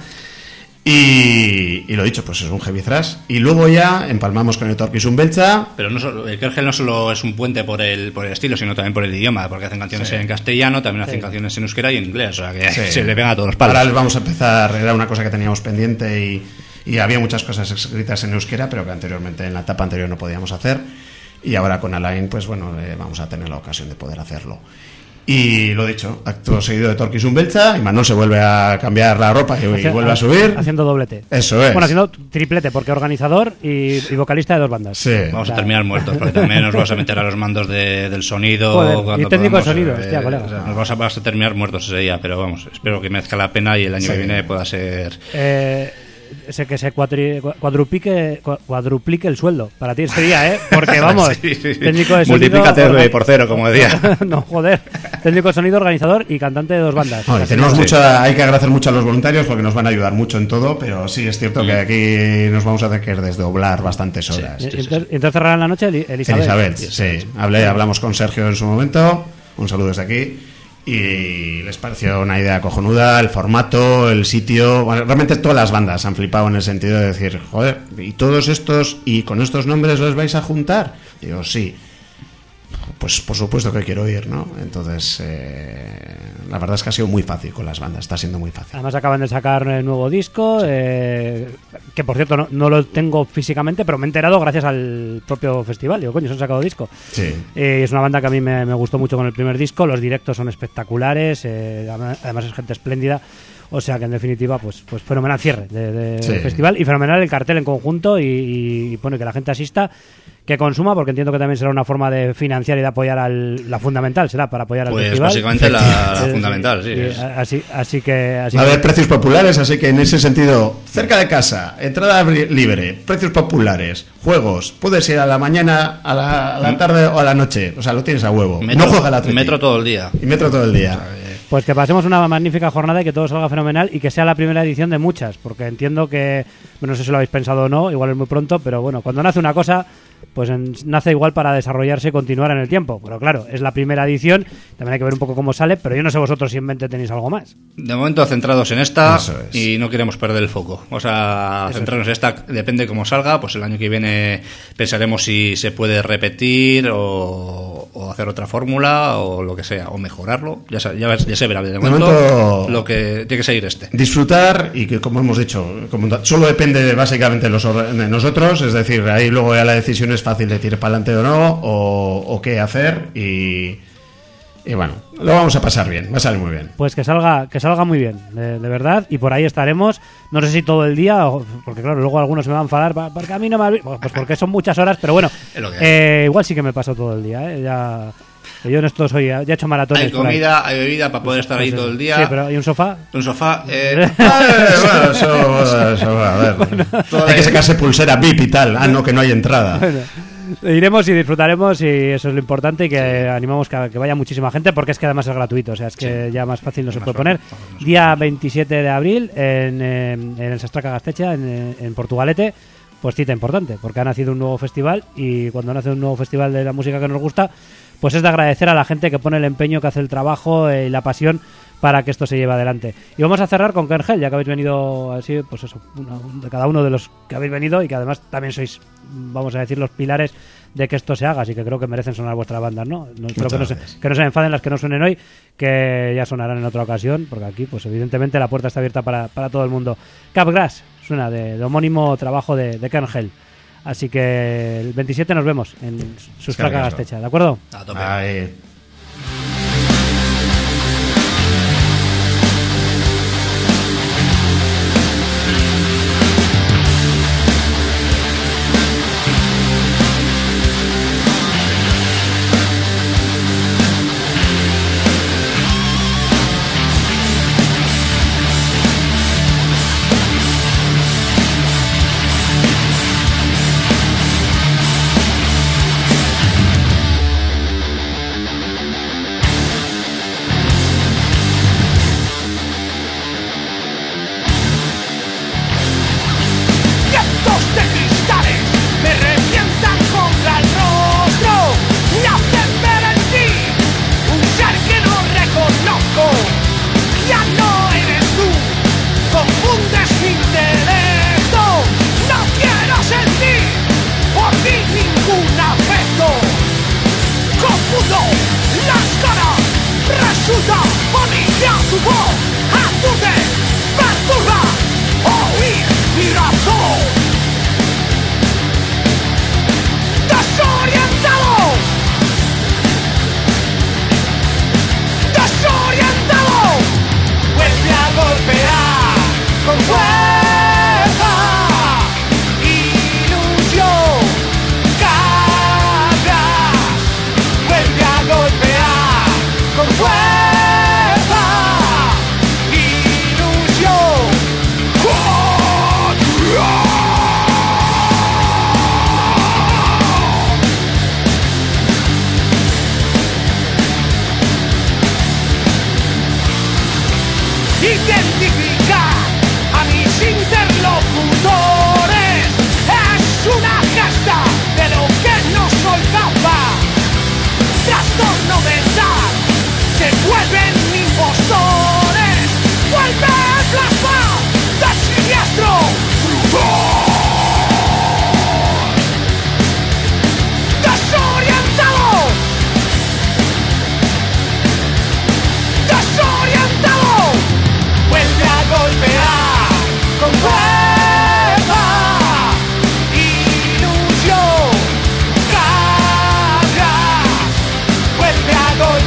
S3: Y lo dicho, pues es un heavy thrash. Y luego ya empalmamos con el Etorkizun Beltza.
S2: Pero el Kernhell no solo es un puente por el estilo, sino también por el idioma, porque hacen canciones en castellano, también hacen canciones en euskera y en inglés, o sea que se le pegan a todos los palos.
S3: Ahora les vamos a empezar, era una cosa que teníamos pendiente y había muchas cosas escritas en euskera, pero que anteriormente, en la etapa anterior, no podíamos hacer. Y ahora con Alain, pues bueno, vamos a tener la ocasión de poder hacerlo. Y lo dicho, acto seguido de Etorkizun Beltza, y Manuel se vuelve a cambiar la ropa y vuelve a subir.
S1: Haciendo doblete.
S3: Eso es.
S1: Bueno, haciendo triplete, porque organizador y vocalista de dos bandas.
S3: Sí.
S2: Vamos a terminar muertos, porque también nos vas a meter a los mandos del sonido.
S1: Joder, y técnico de sonido, hostia, colega.
S2: O sea, nos vas a terminar muertos ese día, pero vamos, espero que merezca la pena y el año que viene pueda ser...
S1: que se cuadruplique el sueldo para ti ese día, porque vamos,
S2: sí.
S1: técnico de sonido,
S2: multiplícate por cero, como decía.
S1: no, joder, técnico de sonido, organizador y cantante de dos bandas.
S3: Hay que agradecer mucho a los voluntarios porque nos van a ayudar mucho en todo, pero sí es cierto que aquí nos vamos a tener que desdoblar bastantes horas.
S1: Entonces cerrarán la noche Elizabeth.
S3: Sí. Hablamos con Sergio en su momento, un saludo desde aquí. Y les pareció una idea cojonuda, el formato, el sitio. Bueno, realmente todas las bandas han flipado en el sentido de decir, joder, ¿y todos estos y con estos nombres los vais a juntar? Digo, sí. Pues por supuesto que quiero ir, ¿no? Entonces, la verdad es que ha sido muy fácil con las bandas, está siendo muy fácil.
S1: Además acaban de sacar el nuevo disco, que por cierto no lo tengo físicamente, pero me he enterado gracias al propio festival. Digo, coño, se han sacado disco.
S3: Sí.
S1: Es una banda que a mí me gustó mucho con el primer disco, los directos son espectaculares, además es gente espléndida. O sea que en definitiva pues fenomenal cierre del festival y fenomenal el cartel en conjunto y pone que la gente asista, que consuma, porque entiendo que también será una forma de financiar y de apoyar la fundamental, será para apoyar al festival.
S2: Pues básicamente la fundamental, sí.
S1: Así que
S3: va a haber precios populares, así que en ese sentido, cerca de casa, entrada libre, precios populares, juegos, puedes ir a la mañana, a la tarde o a la noche, o sea, lo tienes a huevo.
S2: Metro,
S3: no juega la Atleti.
S2: Metro todo el día.
S3: Y metro todo el día.
S1: Pues que pasemos una magnífica jornada y que todo salga fenomenal y que sea la primera edición de muchas, porque entiendo que, bueno, no sé si lo habéis pensado o no, igual es muy pronto, pero bueno, cuando nace una cosa, pues nace igual para desarrollarse y continuar en el tiempo. Pero claro, es la primera edición, también hay que ver un poco cómo sale, pero yo no sé vosotros si en mente tenéis algo más.
S2: De momento centrados en esta
S3: es.
S2: Y no queremos perder el foco. O sea, centrarnos en esta, depende cómo salga, pues el año que viene pensaremos si se puede repetir o hacer otra fórmula o lo que sea, o mejorarlo, ya se verá. De momento lo que tiene que seguir
S3: disfrutar, y que como hemos dicho, solo depende básicamente de nosotros, es decir, ahí luego ya la decisión es fácil de tirar para adelante o no, o qué hacer, y bueno, lo vamos a pasar bien, va a salir muy bien.
S1: Pues que salga muy bien, de verdad, y por ahí estaremos, no sé si todo el día, porque claro, luego algunos me van a enfadar, porque a mí no me... Pues porque son muchas horas, pero bueno, igual sí que me paso todo el día, ya... Yo en esto ya he hecho maratones.
S2: Hay comida, hay bebida para poder estar ahí todo el día.
S1: Sí, pero ¿hay un sofá?
S2: Un sofá.
S3: Bueno, eso, a ver. Bueno, hay que sacarse pulsera VIP y tal. No, que no hay entrada.
S1: Bueno, iremos y disfrutaremos, y eso es lo importante, y que animamos que vaya muchísima gente, porque es que además es gratuito, o sea, es que ya más fácil no se puede poner. Día 27 de abril en el Sastraca Gastecha, en Portugalete. Pues cita importante, porque ha nacido un nuevo festival, y cuando nace un nuevo festival de la música que nos gusta, pues es de agradecer a la gente que pone el empeño, que hace el trabajo y la pasión para que esto se lleve adelante. Y vamos a cerrar con Kernel, ya que habéis venido así, pues eso, de cada uno de los que habéis venido, y que además también sois, vamos a decir, los pilares de que esto se haga, así que creo que merecen sonar vuestras bandas, ¿no? Espero que no se enfaden las que no suenen hoy, que ya sonarán en otra ocasión, porque aquí, pues evidentemente, la puerta está abierta para todo el mundo. Capgras suena de homónimo trabajo de Kernel. Así que el 27 nos vemos en Sastraca Gastecha, ¿de acuerdo?
S2: A tope.
S4: Identificar a mis interlocutores es una gesta de lo que no soy capaz. Trastorno mental, se vuelven impostores, vuelve el flashback del siniestro brutal. Desorientado, desorientado, vuelve a golpear con fuerza, ilusión, cargas, vuelve a golpear.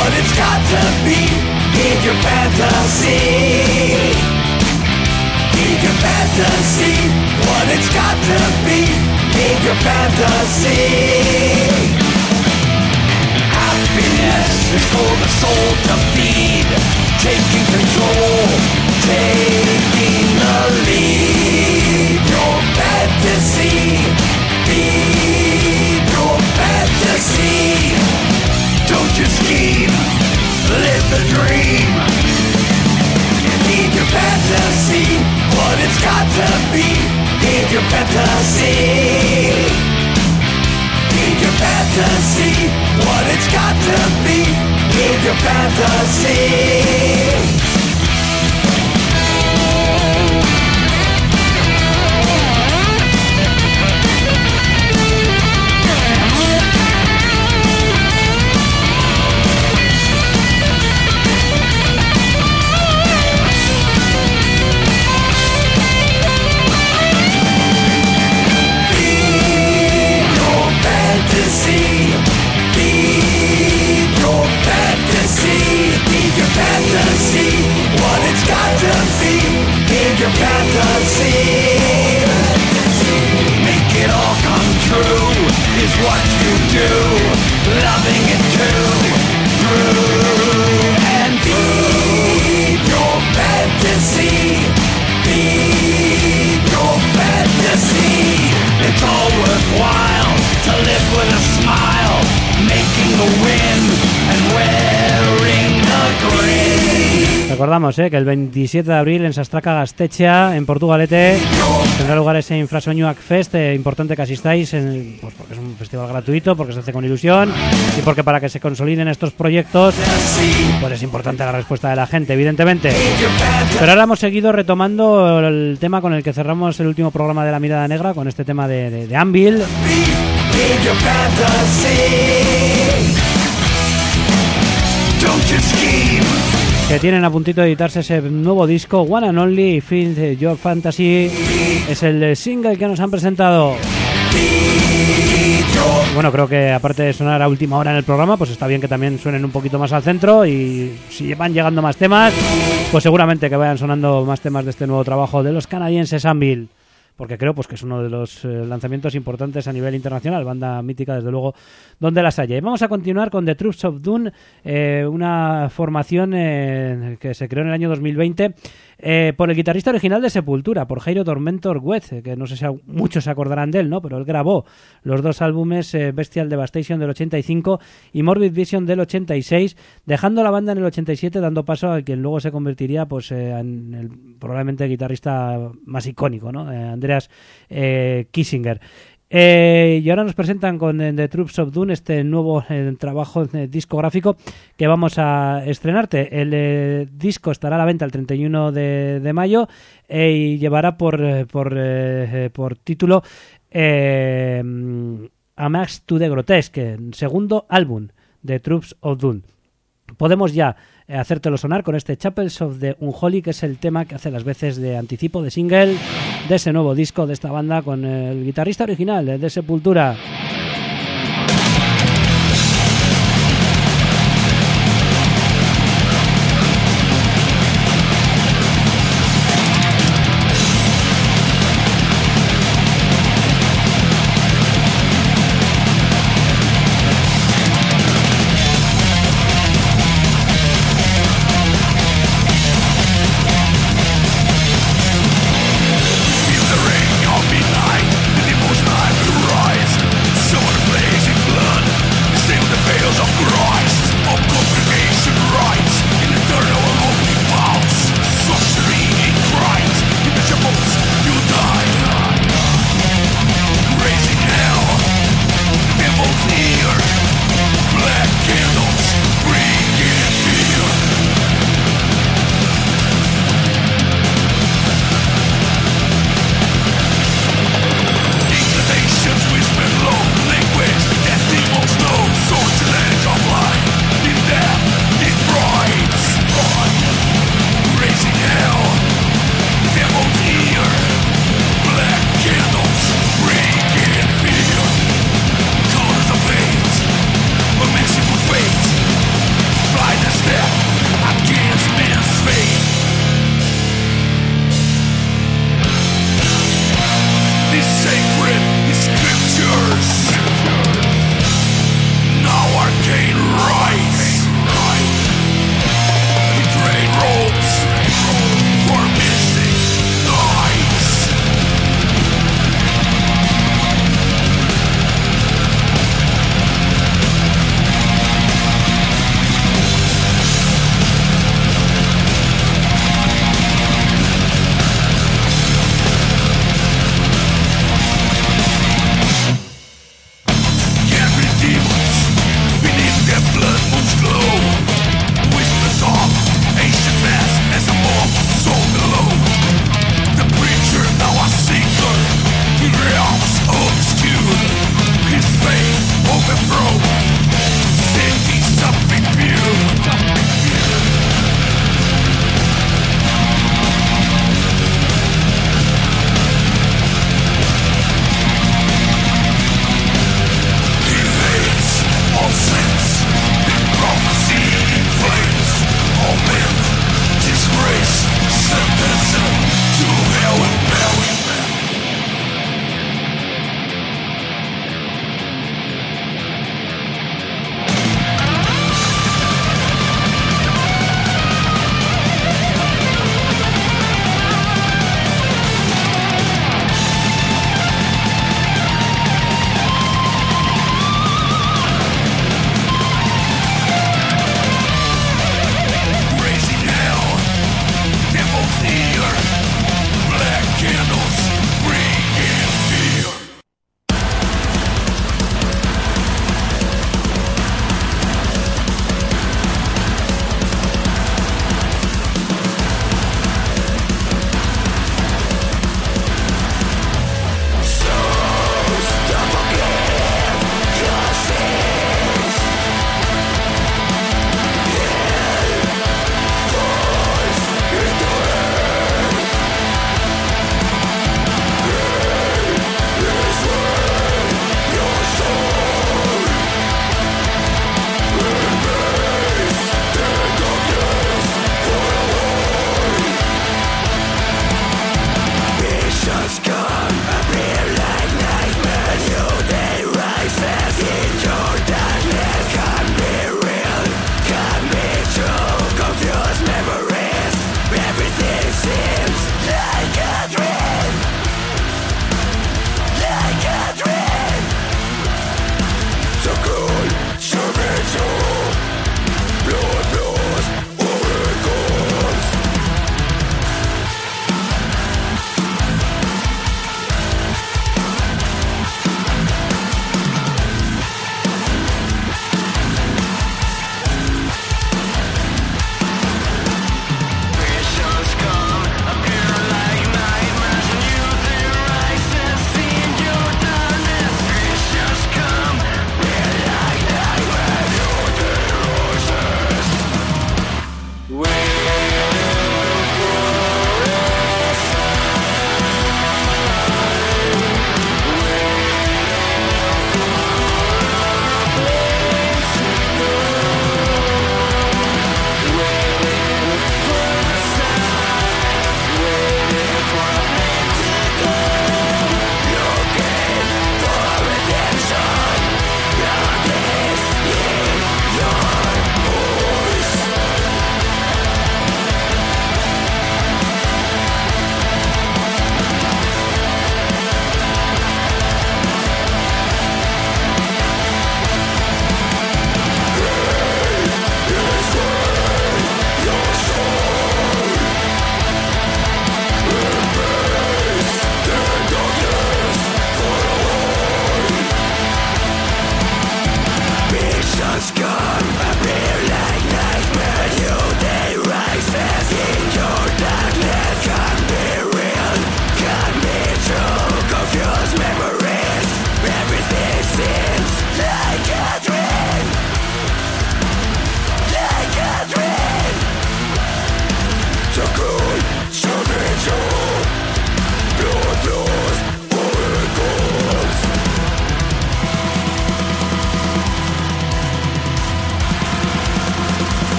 S4: what it's got to be. Feed your fantasy. Feed your fantasy. What it's got to be. Feed your fantasy. Happiness is for the soul to feed. Taking control, taking the lead. Your fantasy, feed your fantasy. Don't you scheme, live the dream. Feed your fantasy, what it's got to be. Feed your fantasy. Feed your fantasy, what it's got to be. Feed your fantasy. Fantasy, what it's got to be. Feed your fantasy. Make it all come true is what you do. Loving it too, through and feed your fantasy. Feed your fantasy. It's all worthwhile to live with a smile, making the wind and wearing the green.
S1: Recordamos que el 27 de abril en Sastraca Gasteiz, en Portugalete, tendrá lugar ese Infrasoñuac Fest, importante que asistáis, pues porque es un festival gratuito, porque se hace con ilusión y porque para que se consoliden estos proyectos, pues es importante la respuesta de la gente, evidentemente. Pero ahora hemos seguido retomando el tema con el que cerramos el último programa de La Mirada Negra, con este tema de Anvil. Que tienen a puntito de editarse ese nuevo disco, One and Only, Feed Your Fantasy. Es el single que nos han presentado. Bueno, creo que aparte de sonar a última hora en el programa, pues está bien que también suenen un poquito más al centro. Y si van llegando más temas, pues seguramente que vayan sonando más temas de este nuevo trabajo de los canadienses Anvil, porque creo pues que es uno de los lanzamientos importantes a nivel internacional, banda mítica desde luego donde las haya. Y vamos a continuar con The Troops of Doom, una formación que se creó en el año 2020 por el guitarrista original de Sepultura, por Jairo Tormentor Weth, que no sé si muchos se acordarán de él, ¿no? Pero él grabó los dos álbumes Bestial Devastation del 85 y Morbid Vision del 86, dejando la banda en el 87, dando paso a quien luego se convertiría pues en el probablemente guitarrista más icónico, ¿no? Andreas Kissinger. Y ahora nos presentan con The Troops of Doom este nuevo trabajo discográfico que vamos a estrenarte. El disco estará a la venta el 31 de mayo y llevará por título Amax to the Grotesque, segundo álbum de Troops of Doom. Podemos ya hacértelo sonar con este Chapels of the Unholy, que es el tema que hace las veces de anticipo de single de ese nuevo disco de esta banda con el guitarrista original de Sepultura.
S5: Feel the ring of midnight, the devotion to rise.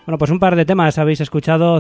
S1: Bueno, pues un par de temas habéis escuchado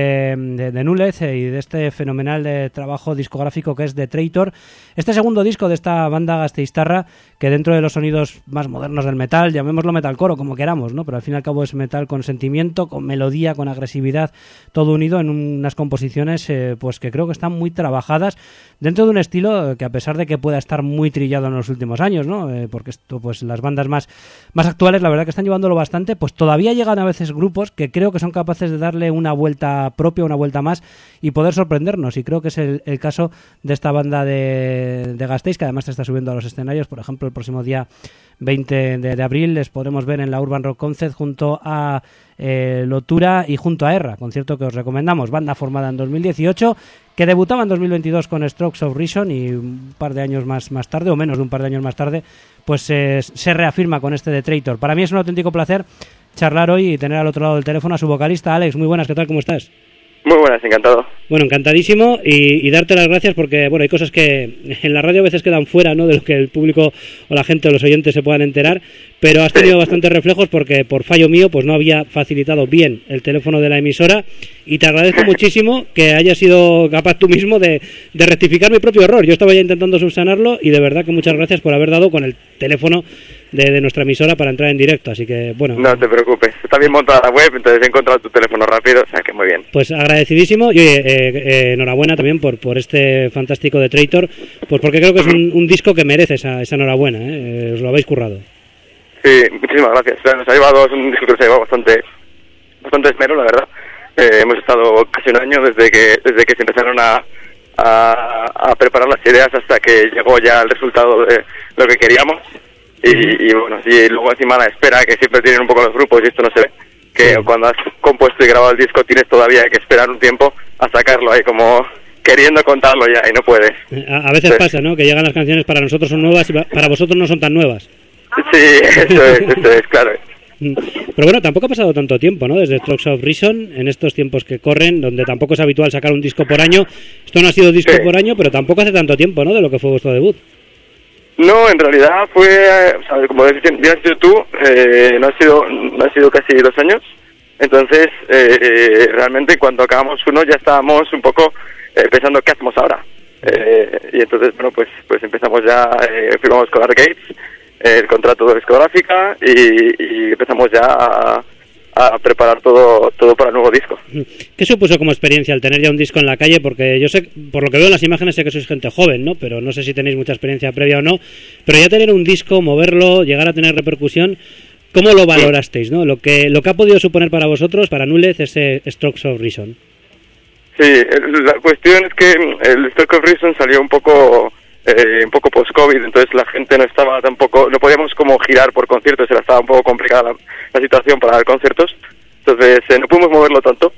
S1: de Núlez y de este fenomenal trabajo discográfico que es The Traitor. Este segundo disco de esta banda gasteiztarra, que dentro de los sonidos más modernos del metal, llamémoslo metalcore o como queramos, ¿no? Pero al fin y al cabo es metal con sentimiento, con melodía, con agresividad, todo unido en unas composiciones pues que creo que están muy trabajadas dentro de un estilo que, a pesar de que pueda estar muy trillado en los últimos años, ¿no? Porque esto, pues las bandas más actuales, la verdad que están llevándolo bastante, pues todavía llegan a veces grupos que creo que son capaces de darle una vuelta propia, una vuelta más y poder sorprendernos, y creo que es el caso de esta banda de Gasteiz, que además se está subiendo a los escenarios. Por ejemplo, el próximo día 20 de abril les podremos ver en la Urban Rock Concert junto a Lotura y junto a Erra, concierto que os recomendamos, banda formada en 2018, que debutaba en 2022 con Strokes of Reason, y un par de años más tarde, o menos de un par de años más tarde, pues se reafirma con este The Traitor. Para mí es un auténtico placer charlar hoy y tener al otro lado del teléfono a su vocalista, Alex. Muy buenas, ¿qué tal? ¿Cómo estás?
S5: Muy buenas, encantado.
S1: Bueno, encantadísimo, y darte las gracias porque, bueno, hay cosas que en la radio a veces quedan fuera, ¿no?, de lo que el público o la gente o los oyentes se puedan enterar, pero has tenido bastantes reflejos porque por fallo mío pues no había facilitado bien el teléfono de la emisora, y te agradezco muchísimo que hayas sido capaz tú mismo de rectificar mi propio error. Yo estaba ya intentando subsanarlo, y de verdad que muchas gracias por haber dado con el teléfono de nuestra emisora para entrar en directo, así que bueno.
S5: No te preocupes, está bien montada la web, entonces he encontrado tu teléfono rápido, o sea que muy bien.
S1: Pues agradecidísimo, y enhorabuena también por este fantástico The Traitor, pues porque creo que es un disco que merece esa enhorabuena, os lo habéis currado.
S5: Sí, muchísimas gracias. Nos ha llevado, es un disco que nos ha llevado bastante esmero, la verdad. Hemos estado casi un año desde que se empezaron a preparar las ideas hasta que llegó ya el resultado de lo que queríamos. Y bueno, y luego encima la espera, que siempre tienen un poco los grupos, y esto no se ve, que cuando has compuesto y grabado el disco tienes todavía que esperar un tiempo a sacarlo ahí, como queriendo contarlo ya, y no puedes.
S1: A veces pasa, ¿no?, que llegan las canciones, para nosotros son nuevas y para vosotros no son tan nuevas.
S5: Sí, eso es, claro.
S1: Pero bueno, tampoco ha pasado tanto tiempo, ¿no?, desde Strokes of Reason, en estos tiempos que corren, donde tampoco es habitual sacar un disco por año. Esto no ha sido disco por año, pero tampoco hace tanto tiempo, ¿no?, de lo que fue vuestro debut.
S5: No, en realidad fue, o sea, como bien has dicho tú, no ha sido casi 2 años. Entonces, realmente cuando acabamos uno ya estábamos un poco pensando qué hacemos ahora. Y entonces, bueno, pues empezamos ya, firmamos con Arcades el contrato de discográfica, y empezamos ya a preparar todo para el nuevo disco.
S1: ¿Qué supuso como experiencia el tener ya un disco en la calle? Porque yo sé, por lo que veo en las imágenes, sé que sois gente joven, ¿no? Pero no sé si tenéis mucha experiencia previa o no. Pero ya tener un disco, moverlo, llegar a tener repercusión, ¿cómo lo valorasteis, no? Lo que ha podido suponer para vosotros, para Núlez, ese Strokes of Reason.
S5: Sí, la cuestión es que el Strokes of Reason salió un poco post-COVID, entonces la gente no estaba tampoco, no podíamos como girar por conciertos, estaba un poco complicada la situación para dar conciertos, entonces no pudimos moverlo tanto,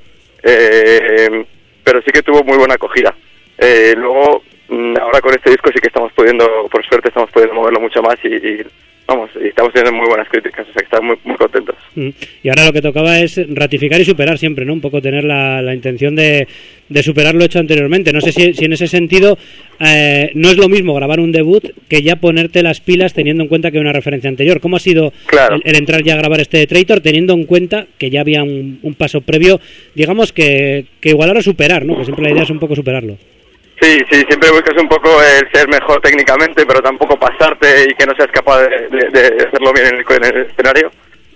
S5: pero sí que tuvo muy buena acogida. Luego, ahora con este disco sí que estamos pudiendo, por suerte estamos pudiendo moverlo mucho más, y estamos teniendo muy buenas críticas, o sea que estamos muy contentos.
S1: Y ahora lo que tocaba es ratificar y superar siempre, ¿no? Un poco tener la intención de superar lo hecho anteriormente. No sé si en ese sentido no es lo mismo grabar un debut que ya ponerte las pilas teniendo en cuenta que hay una referencia anterior. ¿Cómo ha sido el entrar ya a grabar este Traitor teniendo en cuenta que ya había un paso previo, digamos que igualar o superar, ¿no? Que siempre la idea es un poco superarlo.
S5: Sí, siempre buscas un poco el ser mejor técnicamente, pero tampoco pasarte y que no seas capaz de hacerlo bien en el escenario.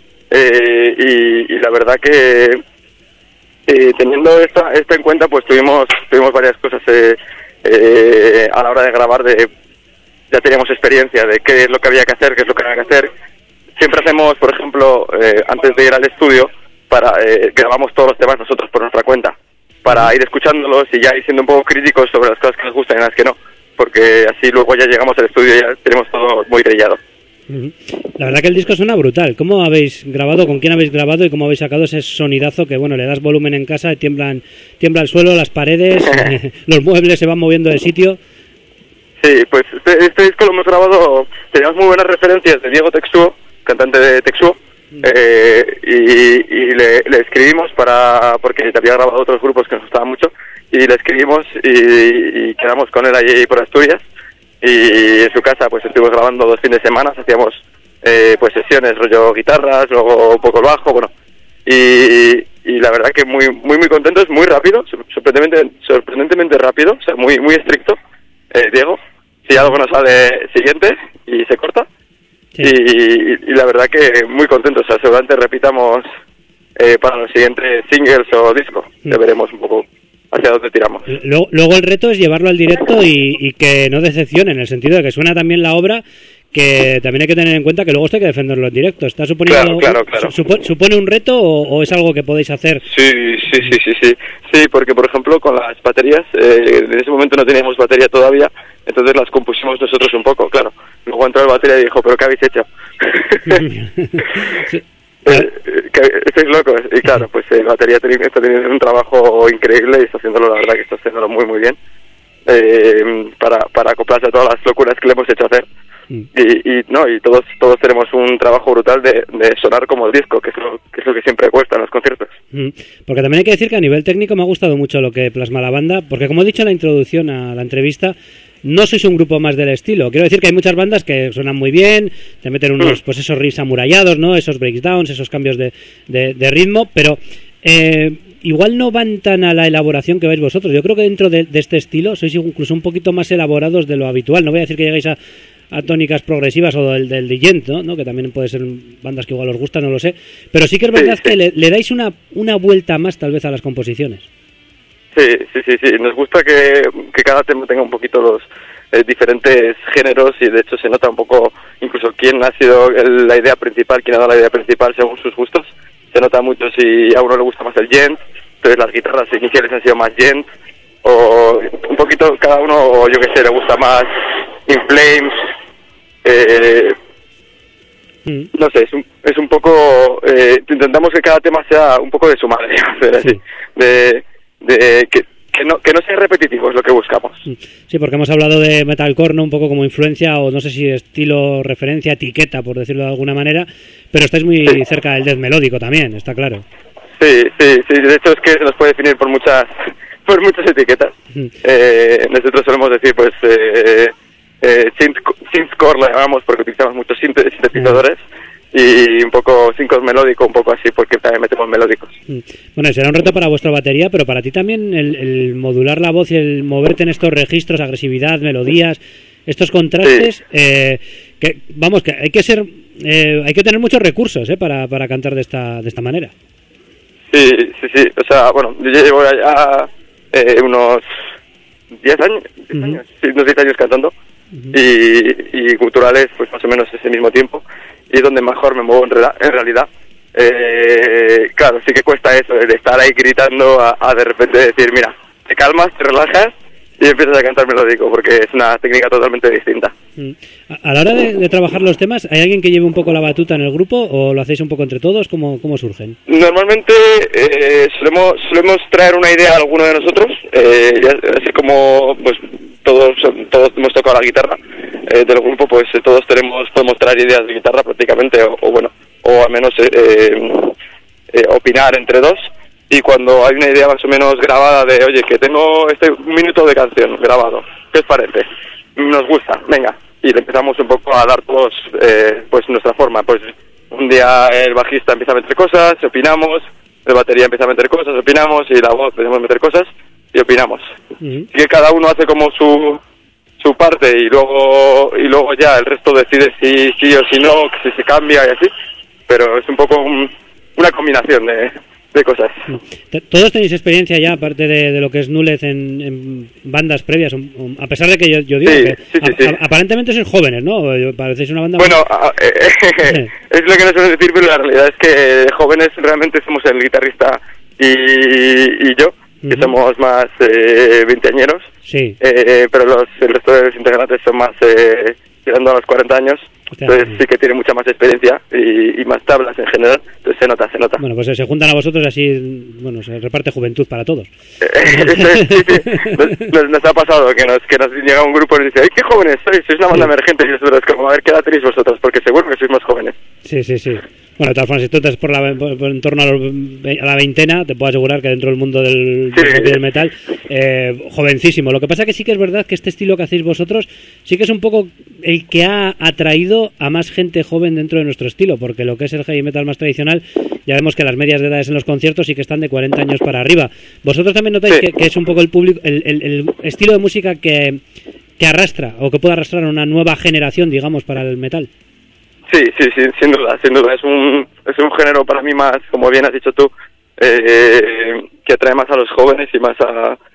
S5: Y la verdad que teniendo esto en cuenta, pues tuvimos varias cosas a la hora de grabar. Ya teníamos experiencia de qué es lo que había que hacer, qué es lo que no había que hacer. Siempre hacemos, por ejemplo, antes de ir al estudio, grabamos todos los temas nosotros por nuestra cuenta, para ir escuchándolos y ya ir siendo un poco críticos sobre las cosas que nos gustan y las que no, porque así luego ya llegamos al estudio y ya tenemos todo muy trillado.
S1: La verdad que el disco suena brutal. ¿Cómo habéis grabado, con quién habéis grabado y cómo habéis sacado ese sonidazo que, bueno, le das volumen en casa y tiembla el suelo, las paredes, los muebles se van moviendo de sitio?
S5: Sí, pues este disco lo hemos grabado, teníamos muy buenas referencias de Diego Texuo, cantante de Texuo, y le escribimos porque había grabado otros grupos que nos gustaban mucho, y le escribimos y quedamos con él allí por Asturias, y en su casa pues estuvimos grabando 2 fines de semana, hacíamos pues sesiones rollo guitarras, luego un poco el bajo, bueno, y la verdad que muy contentos, muy rápido, sorprendentemente rápido, o sea, muy estricto, Diego. Si algo no sale, siguiente, y se corta. Sí. Y la verdad que muy contentos, o sea, seguramente repitamos para los siguientes singles o discos, ya veremos un poco hacia dónde tiramos.
S1: Luego el reto es llevarlo al directo y que no decepcione, en el sentido de que suena también la obra, que también hay que tener en cuenta que luego esto hay que defenderlo en directo. ¿Está suponiendo
S5: claro.
S1: ¿Supone un reto o es algo que podéis hacer?
S5: Sí, porque por ejemplo con las baterías, en ese momento no teníamos batería todavía, entonces las compusimos nosotros un poco, claro. Luego entró el batería y dijo, ¿pero qué habéis hecho?
S1: Sí.
S5: Estáis locos. Y claro, pues el batería está teniendo un trabajo increíble y está haciéndolo, la verdad que está haciéndolo muy bien, para acoplarse a todas las locuras que le hemos hecho hacer. Y todos tenemos un trabajo brutal de sonar como el disco, que es lo que siempre cuesta en los conciertos.
S1: Porque también hay que decir que a nivel técnico me ha gustado mucho lo que plasma la banda, porque como he dicho en la introducción a la entrevista, no sois un grupo más del estilo. Quiero decir que hay muchas bandas que suenan muy bien, te meten unos, pues esos riffs amurallados, ¿no? Esos breakdowns, esos cambios de ritmo, pero igual no van tan a la elaboración que vais vosotros. Yo creo que dentro de este estilo sois incluso un poquito más elaborados de lo habitual. No voy a decir que llegáis a tónicas progresivas o del Digent, ¿no? Que también puede ser bandas que igual os gustan, no lo sé, pero sí que es verdad que le dais una vuelta más tal vez a las composiciones. Sí,
S5: nos gusta que cada tema tenga un poquito los diferentes géneros, y de hecho se nota un poco incluso quién ha sido la idea principal, quién ha dado la idea principal según sus gustos. Se nota mucho si a uno le gusta más el gent, entonces las guitarras iniciales han sido más gent, o un poquito cada uno, o yo que sé, le gusta más In Flames. No sé, es un poco, intentamos que cada tema sea un poco de su madre, así, que no sea repetitivo, es lo que buscamos.
S1: Sí, porque hemos hablado de metalcore, ¿no? Un poco como influencia, o no sé si estilo, referencia, etiqueta, por decirlo de alguna manera, pero estáis muy cerca del death melódico también, está claro. Sí,
S5: de hecho es que se nos puede definir por muchas etiquetas. Nosotros solemos decir, pues, synthcore lo llamamos porque utilizamos muchos sintetizadores, y un poco synthcore melódico, un poco así, porque también metemos melódicos.
S1: Bueno, será un reto para vuestra batería, pero para ti también el modular la voz y el moverte en estos registros, agresividad, melodías, estos contrastes, que hay que tener muchos recursos para cantar de esta manera.
S5: Sí, o sea, bueno, yo llevo ya unos 10 años, unos 10 años cantando, y culturales pues más o menos ese mismo tiempo, y es donde mejor me muevo en realidad. Claro, sí que cuesta eso, de estar ahí gritando a de repente decir, mira, te calmas, te relajas y empiezas a cantar melódico, porque es una técnica totalmente distinta.
S1: A la hora de trabajar los temas, ¿hay alguien que lleve un poco la batuta en el grupo o lo hacéis un poco entre todos? ¿Cómo surgen?
S5: Normalmente solemos traer una idea a alguno de nosotros, así como pues todos hemos tocado la guitarra del grupo, pues todos podemos traer ideas de guitarra prácticamente, o al menos opinar entre dos. Y cuando hay una idea más o menos grabada de, oye, que tengo un minuto de canción grabado, ¿qué os parece? Nos gusta, venga. Y le empezamos un poco a dar todos pues nuestra forma. Pues un día el bajista empieza a meter cosas, opinamos, el batería empieza a meter cosas, opinamos, y la voz empezamos a meter cosas y opinamos. Y que cada uno hace como su parte, y luego ya el resto decide si sí o si no, si se cambia y así. Pero es un poco una combinación de cosas.
S1: ¿Todos tenéis experiencia ya, aparte de lo que es Núlez, en bandas previas? A pesar de que yo digo que aparentemente sois jóvenes, ¿no? Parecéis una banda...
S5: Bueno, es lo que no suelen decir, pero la realidad es que jóvenes realmente somos el guitarrista y yo, que somos más veinteañeros. Sí. Pero el resto de los integrantes son más tirando a los 40 años. Entonces sí que tiene mucha más experiencia y más tablas en general, entonces se nota. Bueno,
S1: pues se juntan a vosotros y así, se reparte juventud para todos.
S5: Nos ha pasado que nos llega un grupo y nos dice, ¡ay, qué jóvenes sois! Sois una banda emergente, y nosotros como, a ver, ¿qué edad tenéis vosotros? Porque seguro que sois más jóvenes.
S1: Sí. Bueno, de todas formas, si tú estás por en torno a la veintena, te puedo asegurar que dentro del mundo del metal, jovencísimo. Lo que pasa que sí que es verdad que este estilo que hacéis vosotros sí que es un poco el que ha atraído a más gente joven dentro de nuestro estilo, porque lo que es el heavy metal más tradicional, ya vemos que las medias de edades en los conciertos sí que están de 40 años para arriba. ¿Vosotros también notáis que es un poco el público, el estilo de música que arrastra, o que puede arrastrar a una nueva generación, digamos, para el metal?
S5: Sí, sin duda. Es un género para mí más, como bien has dicho tú, que atrae más a los jóvenes y más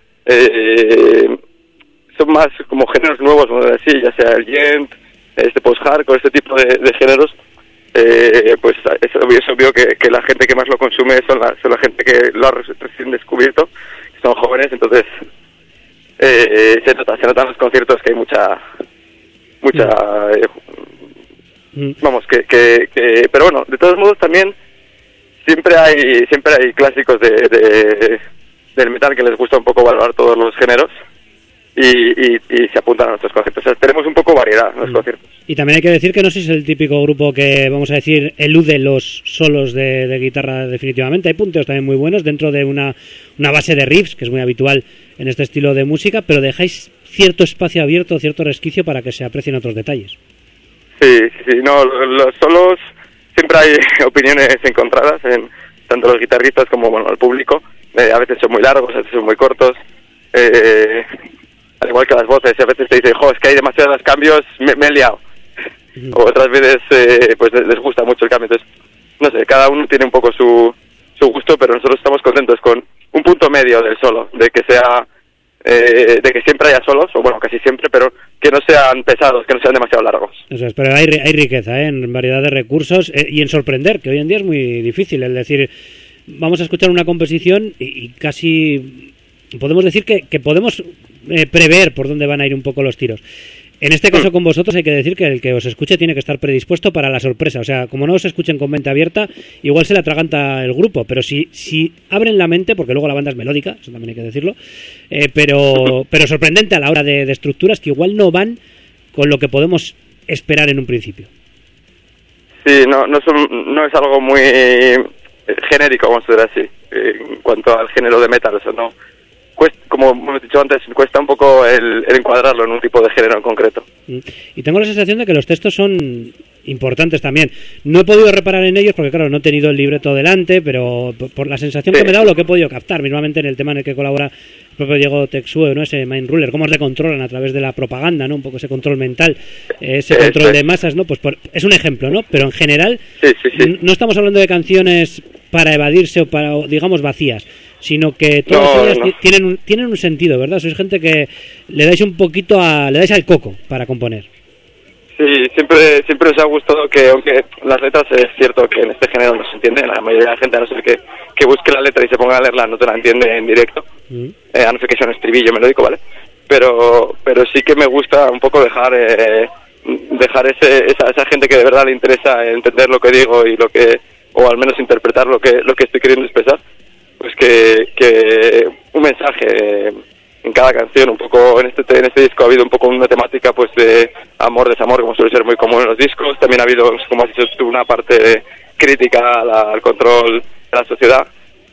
S5: son más como géneros nuevos, vamos a decir, ya sea el gent, post-hardcore, este tipo de géneros. Pues es obvio que la gente que más lo consume son la gente que lo ha recién descubierto, que son jóvenes, entonces se nota en los conciertos que hay mucha vamos, pero bueno, de todos modos también siempre hay clásicos del metal que les gusta un poco valorar todos los géneros y se apuntan a nuestros conciertos. O sea, tenemos un poco variedad en los conciertos.
S1: Y también hay que decir que no sois el típico grupo que, vamos a decir, elude los solos de guitarra definitivamente. Hay punteos también muy buenos dentro de una base de riffs, que es muy habitual en este estilo de música, pero dejáis cierto espacio abierto, cierto resquicio para que se aprecien otros detalles.
S5: Sí, no, los solos siempre hay opiniones encontradas en tanto los guitarristas como el público. A veces son muy largos, a veces son muy cortos. Al igual que las voces, a veces te dicen, es que hay demasiados cambios, me he liado. O otras veces pues les gusta mucho el cambio. Entonces, no sé, cada uno tiene un poco su gusto, pero nosotros estamos contentos con un punto medio del solo, de que sea de que siempre haya solos, o bueno, casi siempre, pero que no sean pesados, que no sean demasiado largos.
S1: Eso es, pero hay riqueza en variedad de recursos y en sorprender, que hoy en día es muy difícil. Es decir, vamos a escuchar una composición y casi podemos decir que podemos prever por dónde van a ir un poco los tiros. En este caso con vosotros hay que decir que el que os escuche tiene que estar predispuesto para la sorpresa. O sea, como no os escuchen con mente abierta, igual se le atraganta el grupo. Pero si abren la mente, porque luego la banda es melódica, eso también hay que decirlo, pero sorprendente a la hora de estructuras que igual no van con lo que podemos esperar en un principio.
S5: Sí, no es algo muy genérico, vamos a decir así, en cuanto al género de metal. O sea, no... como hemos dicho antes, cuesta un poco el encuadrarlo en un tipo de género en concreto.
S1: Y tengo la sensación de que los textos son importantes también. No he podido reparar en ellos porque, claro, no he tenido el libreto delante, pero por la sensación que me he dado, lo que he podido captar, mismamente en el tema en el que colabora el propio Diego Texue, ¿no? Ese Mind Ruler, cómo se controlan a través de la propaganda, ¿no? Un poco ese control mental, ese control de masas, ¿no? Pues es un ejemplo, ¿no? Pero en general, no estamos hablando de canciones para evadirse o para, digamos, vacías, sino que todas ellas tienen un sentido, ¿verdad? Sois gente que le dais un poquito le dais al coco para componer.
S5: Sí, siempre os ha gustado que, aunque las letras es cierto que en este género no se entiende, la mayoría de la gente, a no ser que busque la letra y se ponga a leerla, no te la entiende en directo, a no ser que sea un estribillo melódico, ¿vale? Pero sí que me gusta un poco dejar esa gente que de verdad le interesa entender lo que digo y o al menos interpretar lo que estoy queriendo expresar, pues que un mensaje en cada canción. Un poco en este disco ha habido un poco una temática pues de amor, desamor, como suele ser muy común en los discos. También ha habido, como has dicho tú, una parte crítica al control de la sociedad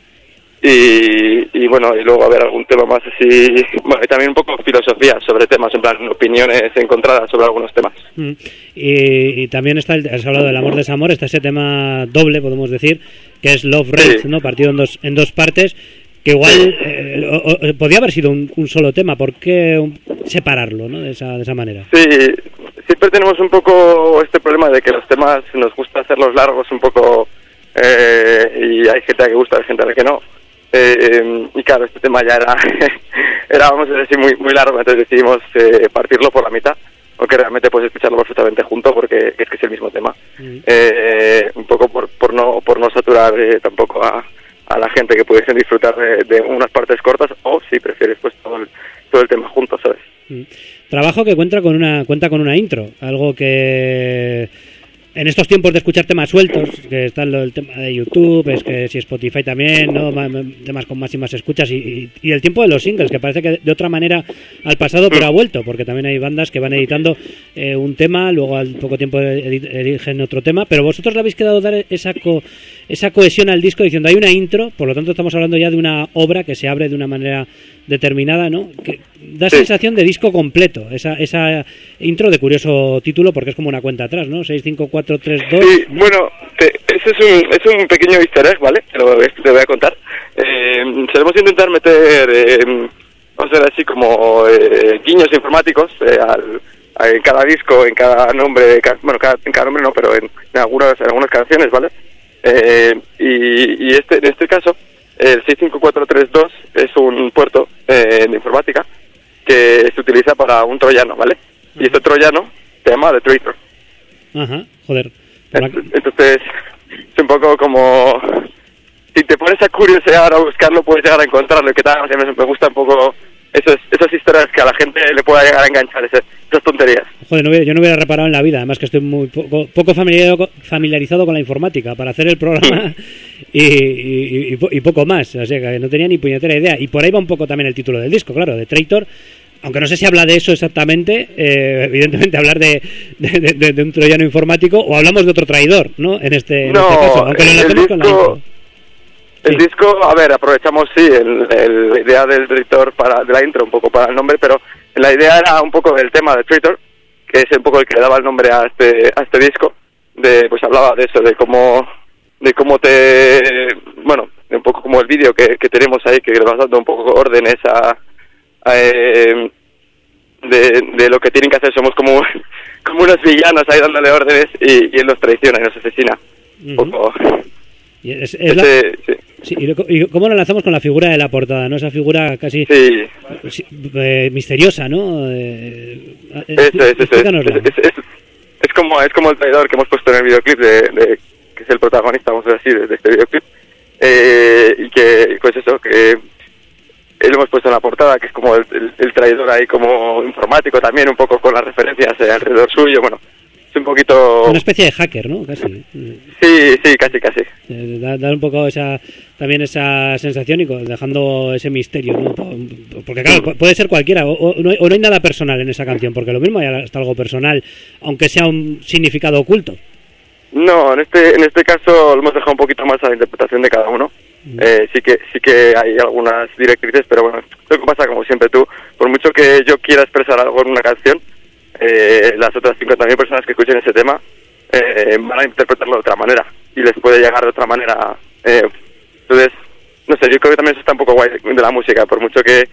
S5: y bueno, y luego haber algún tema más así, bueno, y también un poco filosofía sobre temas, en plan opiniones encontradas sobre algunos temas.
S1: Y también has hablado del amor, desamor, está ese tema doble, podemos decir, que es Love Rage, ¿no? Partido en dos partes, que igual podía haber sido un solo tema. ¿Por qué separarlo, ¿no? de esa manera?
S5: Sí, siempre tenemos un poco este problema de que los temas nos gusta hacerlos largos un poco, y hay gente a la que gusta, hay gente a la que no. Y claro, este tema ya era vamos a decir, muy largo, entonces decidimos partirlo por la mitad, aunque realmente puedes escucharlo perfectamente junto porque es que es el mismo tema. Un poco por no saturar tampoco a la gente, que pudiesen disfrutar de unas partes cortas, o si prefieres pues todo el tema junto, ¿sabes?
S1: Trabajo que cuenta con una intro, algo que en estos tiempos de escuchar temas sueltos, que está el tema de YouTube, es que si Spotify también, ¿no? Temas con más y más escuchas, y el tiempo de los singles, que parece que de otra manera al pasado, pero ha vuelto, porque también hay bandas que van editando un tema, luego al poco tiempo eligen otro tema, pero vosotros le habéis quedado dar esa cohesión al disco diciendo hay una intro, por lo tanto estamos hablando ya de una obra que se abre de una manera determinada, ¿no? Que da sensación de disco completo, esa intro de curioso título, porque es como una cuenta atrás, ¿no? 6, 5, 4, 3, 2...
S5: Sí, bueno, ese es un pequeño easter egg, ¿vale? Te voy a contar. Solemos intentar meter, vamos a ver así, como guiños informáticos en cada disco, en cada nombre, en cada nombre no, pero en algunas canciones, ¿vale? Y en este caso, el 65432 es un puerto de informática que se utiliza para un troyano, ¿vale? Y este troyano se llama The Traitor.
S1: Ajá, joder.
S5: Entonces, es un poco como... Si te pones a curiosear o a buscarlo, puedes llegar a encontrarlo. Que tal, me gusta un poco esas historias que a la gente le pueda llegar a enganchar, esas tonterías.
S1: Joder, yo no hubiera reparado en la vida. Además que estoy muy poco familiarizado con la informática para hacer el programa y poco más. O sea, que no tenía ni puñetera idea. Y por ahí va un poco también el título del disco, claro, de Traitor. Aunque no sé si habla de eso exactamente, evidentemente hablar de un troyano informático, o hablamos de otro traidor, ¿no? En este caso, aunque lo enlacemos con la intro.
S5: El disco, a ver, aprovechamos, sí, la idea del director de la intro, un poco para el nombre, pero la idea era un poco del tema de Traitor, que es un poco el que le daba el nombre a este disco, pues hablaba de eso, de cómo bueno, un poco como el vídeo que tenemos ahí, que le vas dando un poco órdenes de lo que tienen que hacer. Somos como unos villanos ahí dándole órdenes y él los traiciona y nos asesina. Un poco.
S1: Y ¿y cómo lo lanzamos con la figura de la portada, no? Esa figura casi misteriosa, ¿no?
S5: Es como el traidor que hemos puesto en el videoclip que es el protagonista, vamos a decir así, de este videoclip, y que pues eso, que lo hemos puesto en la portada, que es como el traidor ahí como informático también, un poco con las referencias alrededor suyo. Bueno, es un poquito...
S1: Una especie de hacker, ¿no? Casi.
S5: Sí, casi.
S1: Da un poco también esa sensación y dejando ese misterio, ¿no? Porque claro, puede ser cualquiera, o no hay nada personal en esa canción, porque lo mismo hay hasta algo personal, aunque sea un significado oculto.
S5: No, en este caso lo hemos dejado un poquito más a la interpretación de cada uno. Sí que hay algunas directrices, pero bueno, lo que pasa, como siempre tú, por mucho que yo quiera expresar algo en una canción, las otras 50.000 personas que escuchen ese tema van a interpretarlo de otra manera y les puede llegar de otra manera. Entonces, no sé, yo creo que también eso está un poco guay de la música, por mucho que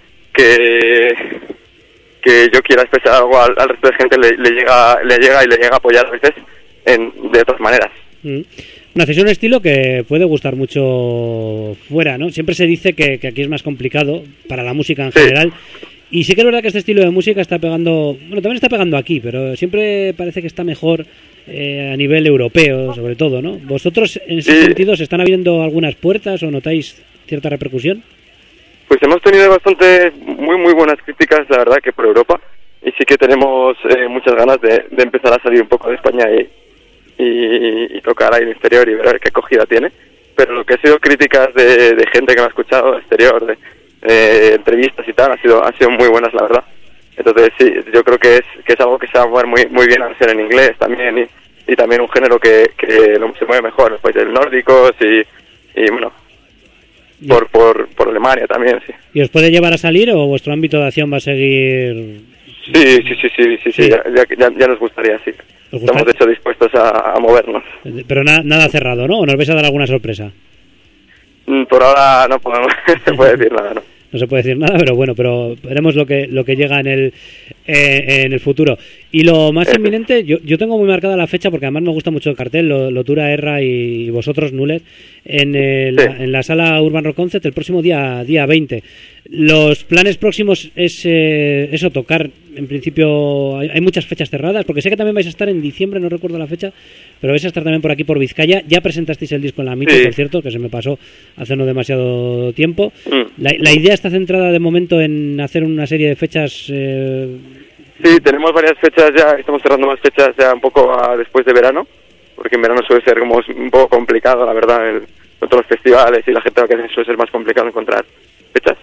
S5: yo quiera expresar algo al resto de gente, le llega a apoyar a veces de otras maneras.
S1: Una cesión, un estilo que puede gustar mucho fuera, ¿no? Siempre se dice que aquí es más complicado para la música en general. Y sí que es verdad que este estilo de música está pegando... Bueno, también está pegando aquí, pero siempre parece que está mejor a nivel europeo, sobre todo, ¿no? ¿Vosotros, en ese sentido, se están abriendo algunas puertas o notáis cierta repercusión?
S5: Pues hemos tenido muy, muy buenas críticas, la verdad, que por Europa. Y sí que tenemos muchas ganas de empezar a salir un poco de España y tocar ahí en el exterior y ver qué acogida tiene. Pero lo que ha sido críticas de gente que me ha escuchado del exterior, entrevistas y tal, han sido muy buenas, la verdad. Entonces sí, yo creo que es algo que se va a mover muy bien al ser en inglés también, y también un género que se mueve mejor en los países nórdicos y bueno, por Alemania también, sí.
S1: ¿Y os puede llevar a salir o vuestro ámbito de acción va a seguir?
S5: Sí. Ya nos gustaría, sí. Estamos de hecho dispuestos a movernos.
S1: Pero nada cerrado, ¿no? ¿O nos vais a dar alguna sorpresa?
S5: Por ahora no se puede decir nada, ¿no?
S1: No se puede decir nada, pero bueno, veremos lo que llega en el futuro. Y lo más inminente, yo tengo muy marcada la fecha, porque además me gusta mucho el cartel, Lotura, Erra y vosotros, Nuller, en la sala Urban Rock Concert el próximo día 20. Los planes próximos es eso, tocar, en principio hay muchas fechas cerradas, porque sé que también vais a estar en diciembre, no recuerdo la fecha, pero vais a estar también por aquí por Vizcaya. Ya presentasteis el disco en la MITO, por cierto, que se me pasó hace no demasiado tiempo. La idea está centrada de momento en hacer una serie de fechas.
S5: Sí, tenemos varias fechas ya, estamos cerrando más fechas ya un poco después de verano, porque en verano suele ser como un poco complicado, la verdad, con todos los festivales y la gente lo que hace suele ser más complicado encontrar fechas.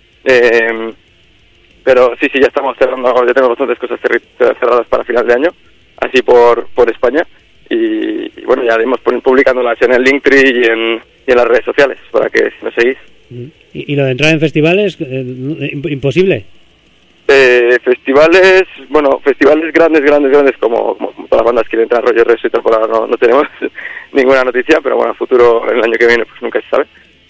S5: Pero sí, ya estamos cerrando, ya tengo bastantes cosas cerradas para final de año, así por España, y bueno, ya iremos publicándolas en el Linktree y en las redes sociales, para que si nos seguís.
S1: ¿Y lo de entrar en festivales, imposible?
S5: Festivales grandes como todas las bandas quieren entrar, rollo Resto y tal, por ahora no tenemos ninguna noticia, pero bueno, a futuro, el año que viene, pues nunca se sabe.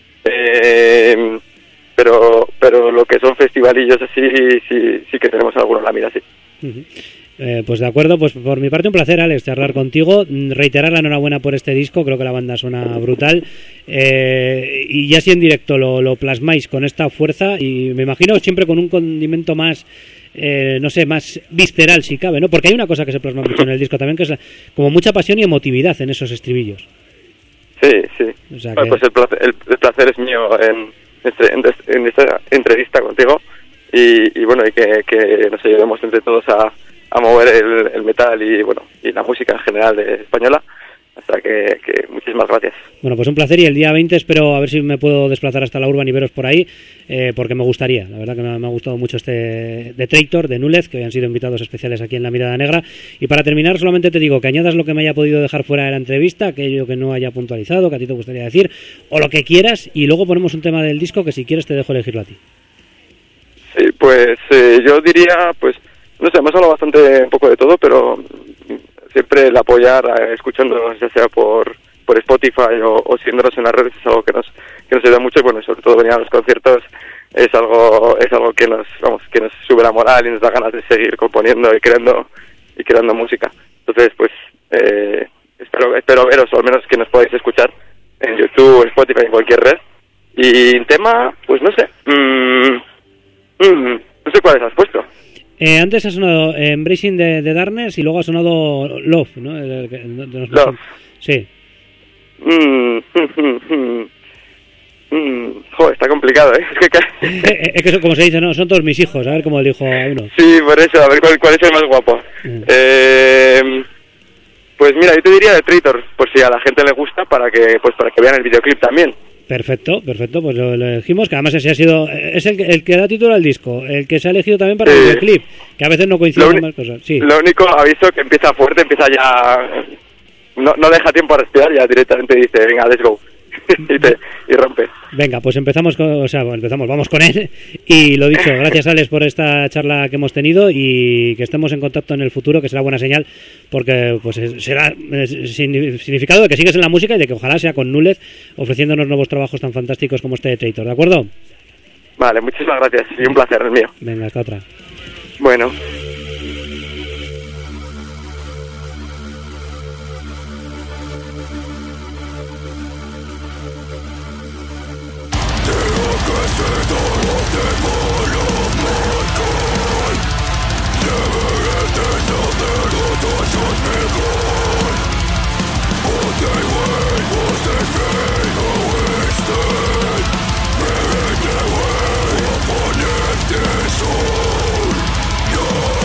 S5: Pero lo que son festivalillos así, sí que tenemos alguno en la mira, sí.
S1: Pues de acuerdo, pues por mi parte un placer, Alex, charlar contigo, reiterar la enhorabuena por este disco, creo que la banda suena brutal, y ya si en directo lo plasmáis con esta fuerza, y me imagino siempre con un condimento más, no sé, más visceral si cabe, ¿no? Porque hay una cosa que se plasma mucho en el disco también, que es como mucha pasión y emotividad en esos estribillos.
S5: Sí.
S1: O sea
S5: bueno, pues el placer es mío en esta entrevista contigo, y bueno, y que nos ayudemos entre todos a mover el metal y bueno, y la música en general española. Hasta que muchísimas gracias.
S1: Bueno, pues un placer, y el día 20 espero a ver si me puedo desplazar hasta la Urban y veros por ahí, porque me gustaría, la verdad que me ha gustado mucho este de Traitor, de Núñez, que han sido invitados especiales aquí en La Mirada Negra. Y para terminar, solamente te digo que añadas lo que me haya podido dejar fuera de la entrevista, aquello que no haya puntualizado, que a ti te gustaría decir, o lo que quieras, y luego ponemos un tema del disco que si quieres te dejo elegirlo a ti.
S5: Sí, pues yo diría, pues no sé, hemos hablado bastante un poco de todo, pero siempre el apoyar, escuchándonos ya sea por Spotify o siguiéndonos en las redes, es algo que nos ayuda mucho, y bueno, sobre todo venir a los conciertos es algo que nos sube la moral y nos da ganas de seguir componiendo y creando música. Entonces, pues espero veros, o al menos que nos podáis escuchar en YouTube, Spotify, en cualquier red. Y el tema, pues no sé, no sé cuáles has puesto.
S1: Antes ha sonado Embracing de Darkness y luego ha sonado Love, ¿no?
S5: Love.
S1: Sí.
S5: Joder, está complicado, ¿eh?
S1: Es que como se dice, ¿no? Son todos mis hijos, a ver cómo elijo a uno.
S5: Sí, por eso, a ver cuál es el más guapo. Pues mira, yo te diría de Traitor, por si a la gente le gusta, para que vean el videoclip también.
S1: Perfecto, pues lo elegimos, que además ese ha sido, es el que da título al disco, el que se ha elegido también para el videoclip, que a veces no coinciden más cosas. Sí.
S5: Lo único, aviso, que empieza fuerte, empieza ya, no deja tiempo a respirar, ya directamente dice, venga, let's go, y rompe.
S1: Venga, pues vamos con él, y lo dicho, gracias Alex por esta charla que hemos tenido, y que estemos en contacto en el futuro, que será buena señal, porque pues será significado de que sigues en la música y de que ojalá sea con Núñez ofreciéndonos nuevos trabajos tan fantásticos como este de Traitor, ¿de acuerdo?
S5: Vale, muchísimas gracias, y un placer el mío.
S1: Venga, hasta otra.
S5: Bueno.
S4: Your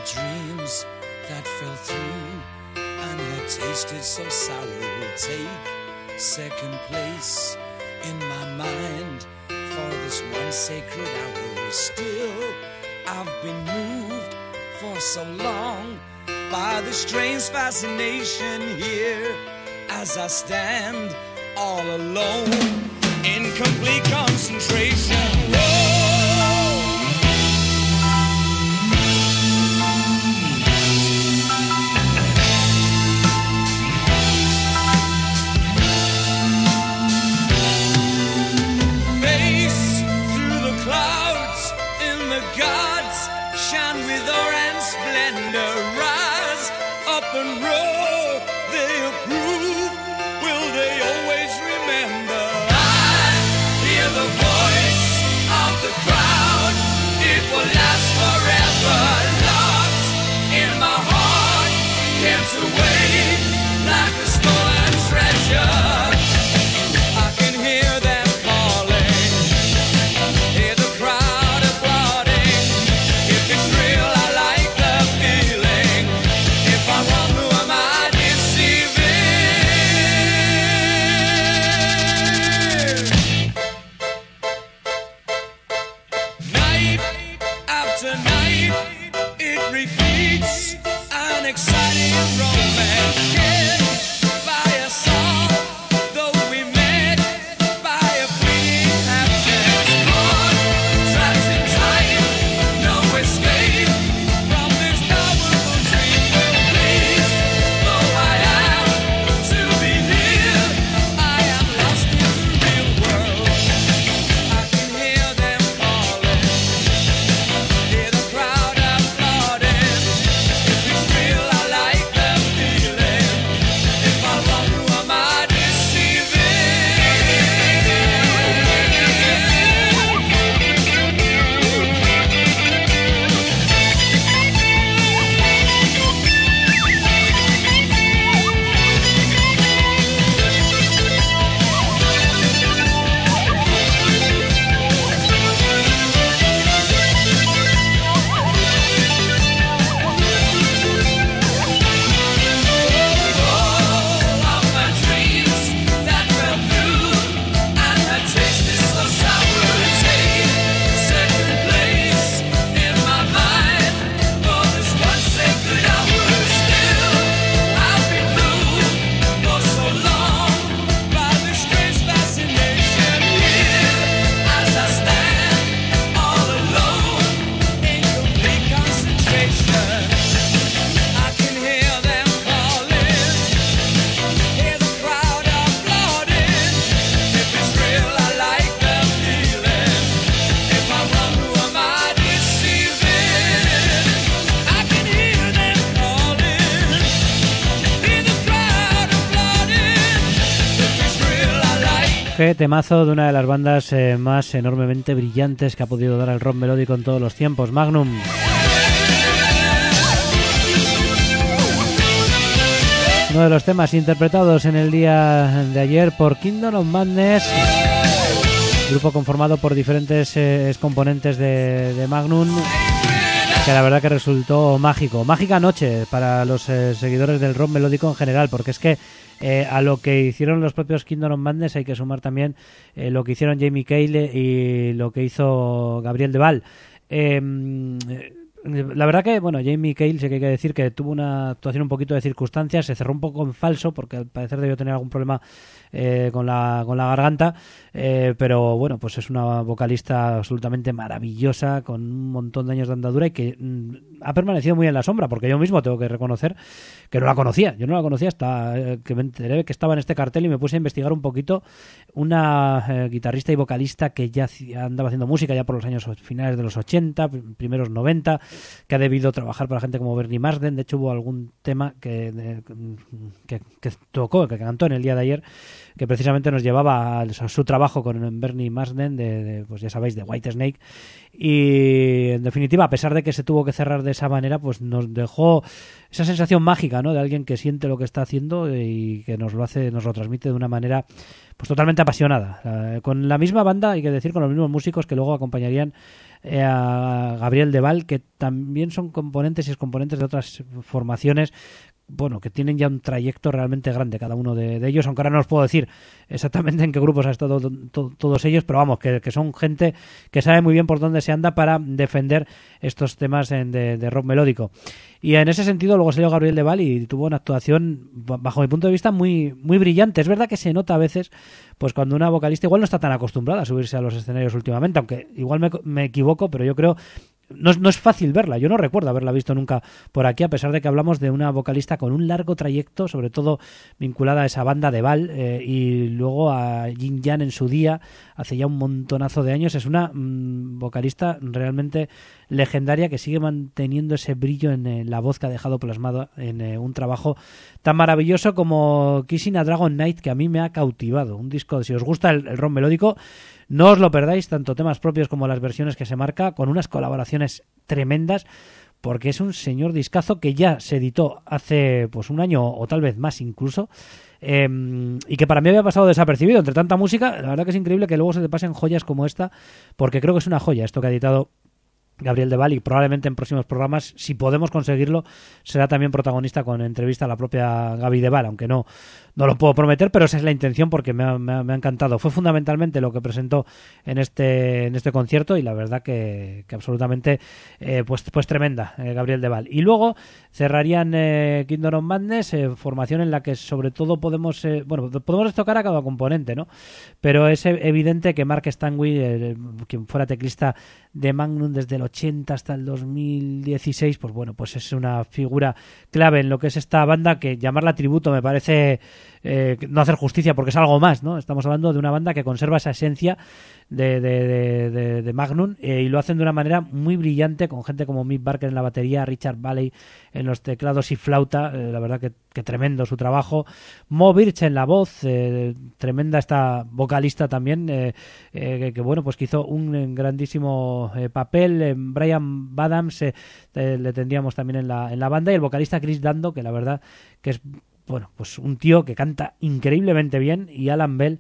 S6: dreams that fell through and had tasted so sour will take second place in my mind for this one sacred hour. Still, I've been moved for so long by the strange fascination here as I stand all alone in complete concentration. Whoa. Shine with orange splendor, rise up and roll. They approve, will they always remember? I hear the voice of the crowd, it will last forever. Locked in my heart, kept away like a stolen treasure. I can hear them calling, hear the crowd applauding. If it's real, I like the feeling. If I'm wrong, who am I deceiving? Night after night, it repeats an exciting romance. Hit by a song, though we met by a fleeting absence. Caught, trapped in time, no escape from this powerful dream. Please, though I am to be here, I am lost in the real world. I can hear them calling, hear the crowd applauding. If it's real, I like the feeling. If I'm wrong, who am I deceiving? All of my dreams that fell through and had tasted so sour take second place in my mind for this one sacred hour. Still, I've been moved for so long by this strange fascination here as I stand all alone in complete concentration. I can hear them calling, hear the crowd applauding. If it's real, I like the feeling. If I'm wrong, who am I deceiving? I can hear them calling, hear the crowd applauding. If it's real, I like.
S1: Qué temazo de una de las bandas más enormemente brillantes que ha podido dar el rock melódico en todos los tiempos, Magnum. Uno de los temas interpretados en el día de ayer por Kingdom of Madness, grupo conformado por diferentes componentes de Magnum, que la verdad que resultó mágico. Mágica noche para los seguidores del rock melódico en general, porque es que a lo que hicieron los propios Kingdom of Madness hay que sumar también lo que hicieron Jamie Cale y lo que hizo Gabriel Deval. La verdad que, bueno, Jamie Cale sí que hay que decir que tuvo una actuación un poquito de circunstancias, se cerró un poco en falso porque al parecer debió tener algún problema con la garganta, pero bueno, pues es una vocalista absolutamente maravillosa, con un montón de años de andadura y que ha permanecido muy en la sombra, porque yo mismo tengo que reconocer que no la conocía. Yo no la conocía hasta que me enteré que estaba en este cartel y me puse a investigar un poquito. Una guitarrista y vocalista que ya andaba haciendo música ya por los años finales de los 80, primeros 90, que ha debido trabajar para gente como Bernie Marsden. De hecho, hubo algún tema que tocó, que cantó en el día de ayer, que precisamente nos llevaba a su trabajo con Bernie Marsden, pues ya sabéis, de Whitesnake. Y en definitiva, a pesar de que se tuvo que cerrar de esa manera pues nos dejó esa sensación mágica, ¿no? De alguien que siente lo que está haciendo y que nos lo transmite de una manera pues totalmente apasionada. Con la misma banda, hay que decir, con los mismos músicos que luego acompañarían a Gabriel Deval, que también son componentes y excomponentes de otras formaciones, bueno, que tienen ya un trayecto realmente grande cada uno de ellos, aunque ahora no os puedo decir exactamente en qué grupos han estado todos ellos, pero vamos, que son gente que sabe muy bien por dónde se anda para defender estos temas de rock melódico. Y en ese sentido luego salió Gabriel Deval y tuvo una actuación, bajo mi punto de vista, muy, muy brillante. Es verdad que se nota a veces pues cuando una vocalista igual no está tan acostumbrada a subirse a los escenarios últimamente, aunque igual me equivoco, pero yo creo... No es fácil verla, yo no recuerdo haberla visto nunca por aquí, a pesar de que hablamos de una vocalista con un largo trayecto, sobre todo vinculada a esa banda de Val, y luego a Jin Yan en su día, hace ya un montonazo de años. Es una vocalista realmente legendaria que sigue manteniendo ese brillo en la voz que ha dejado plasmado en un trabajo tan maravilloso como Kissing a Dragon Night, que a mí me ha cautivado. Un disco, si os gusta el rock melódico, no os lo perdáis, tanto temas propios como las versiones que se marca, con unas colaboraciones tremendas, porque es un señor discazo que ya se editó hace pues un año o tal vez más incluso, y que para mí había pasado desapercibido entre tanta música. La verdad que es increíble que luego se te pasen joyas como esta, porque creo que es una joya esto que ha editado Gabriel Deval, y probablemente en próximos programas, si podemos conseguirlo, será también protagonista con entrevista a la propia Gaby Deval, aunque no lo puedo prometer, pero esa es la intención, porque me ha encantado. Fue fundamentalmente lo que presentó en este concierto, y la verdad que absolutamente pues tremenda, Gabriel Deval. Y luego cerrarían Kingdom of Madness, formación en la que sobre todo podemos tocar a cada componente, ¿no? Pero es evidente que Mark Stanwyck, quien fuera teclista de Magnum desde el 80 hasta el 2016, pues bueno, pues es una figura clave en lo que es esta banda, que llamarla tributo me parece no hacer justicia, porque es algo más, ¿no? Estamos hablando de una banda que conserva esa esencia de Magnum, y lo hacen de una manera muy brillante, con gente como Mick Barker en la batería, Richard Valey en los teclados y flauta. La verdad que tremendo su trabajo. Mo Birch en la voz, tremenda esta vocalista también, que bueno, pues que hizo un grandísimo papel. Brian Badams le tendríamos también en la banda, y el vocalista Chris Dando, que la verdad que es, bueno, pues un tío que canta increíblemente bien. Y Alan Bell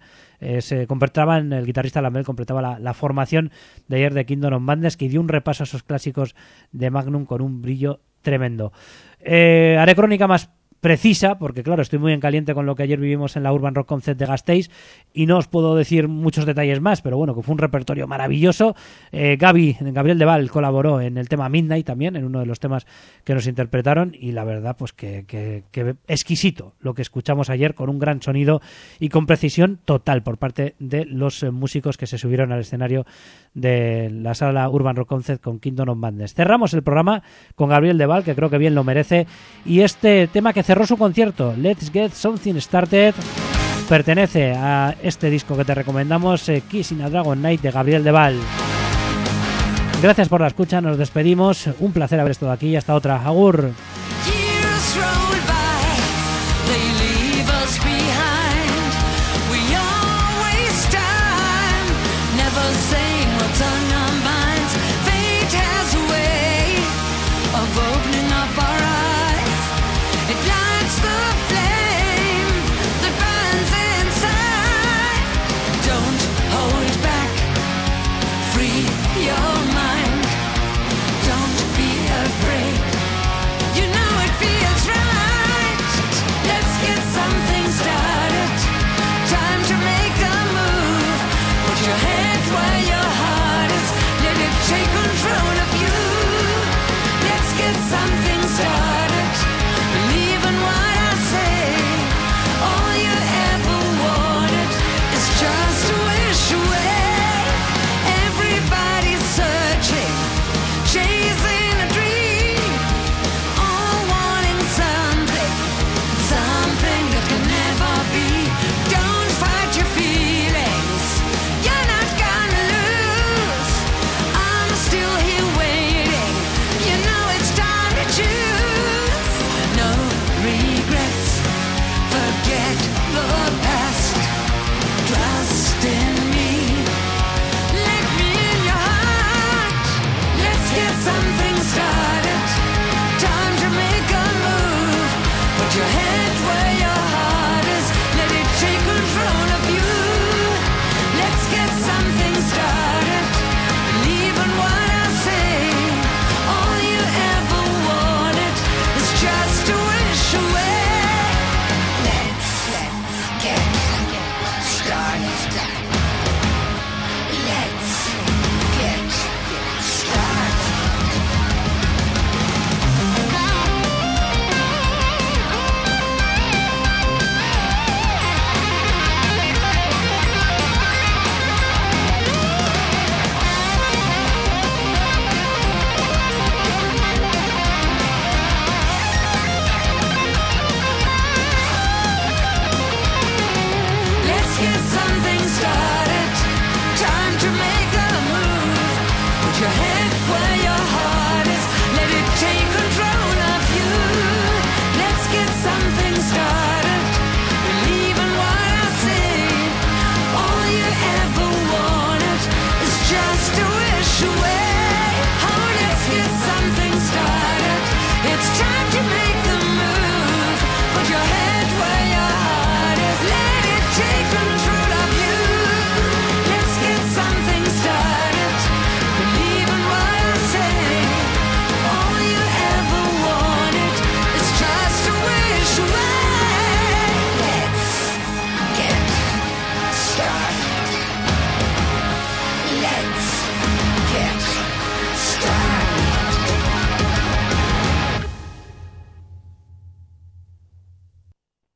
S1: el guitarrista Alan Bell completaba la formación de ayer de Kingdom of Madness, que dio un repaso a esos clásicos de Magnum con un brillo tremendo. Haré crónica más precisa, porque claro, estoy muy en caliente con lo que ayer vivimos en la Urban Rock Concert de Gasteiz, y no os puedo decir muchos detalles más, pero bueno, que fue un repertorio maravilloso. Gabriel Deval colaboró en el tema Midnight también, en uno de los temas que nos interpretaron, y la verdad pues que exquisito lo que escuchamos ayer, con un gran sonido y con precisión total por parte de los músicos que se subieron al escenario de la sala Urban Rock Concert con Kingdom of Madness. Cerramos el programa con Gabriel Deval, que creo que bien lo merece, y este tema que cerró su concierto, Let's Get Something Started, pertenece a este disco que te recomendamos, Kissing a Dragon Night de Gabriel Deval. Gracias por la escucha, nos despedimos, un placer haber estado aquí, hasta otra, agur.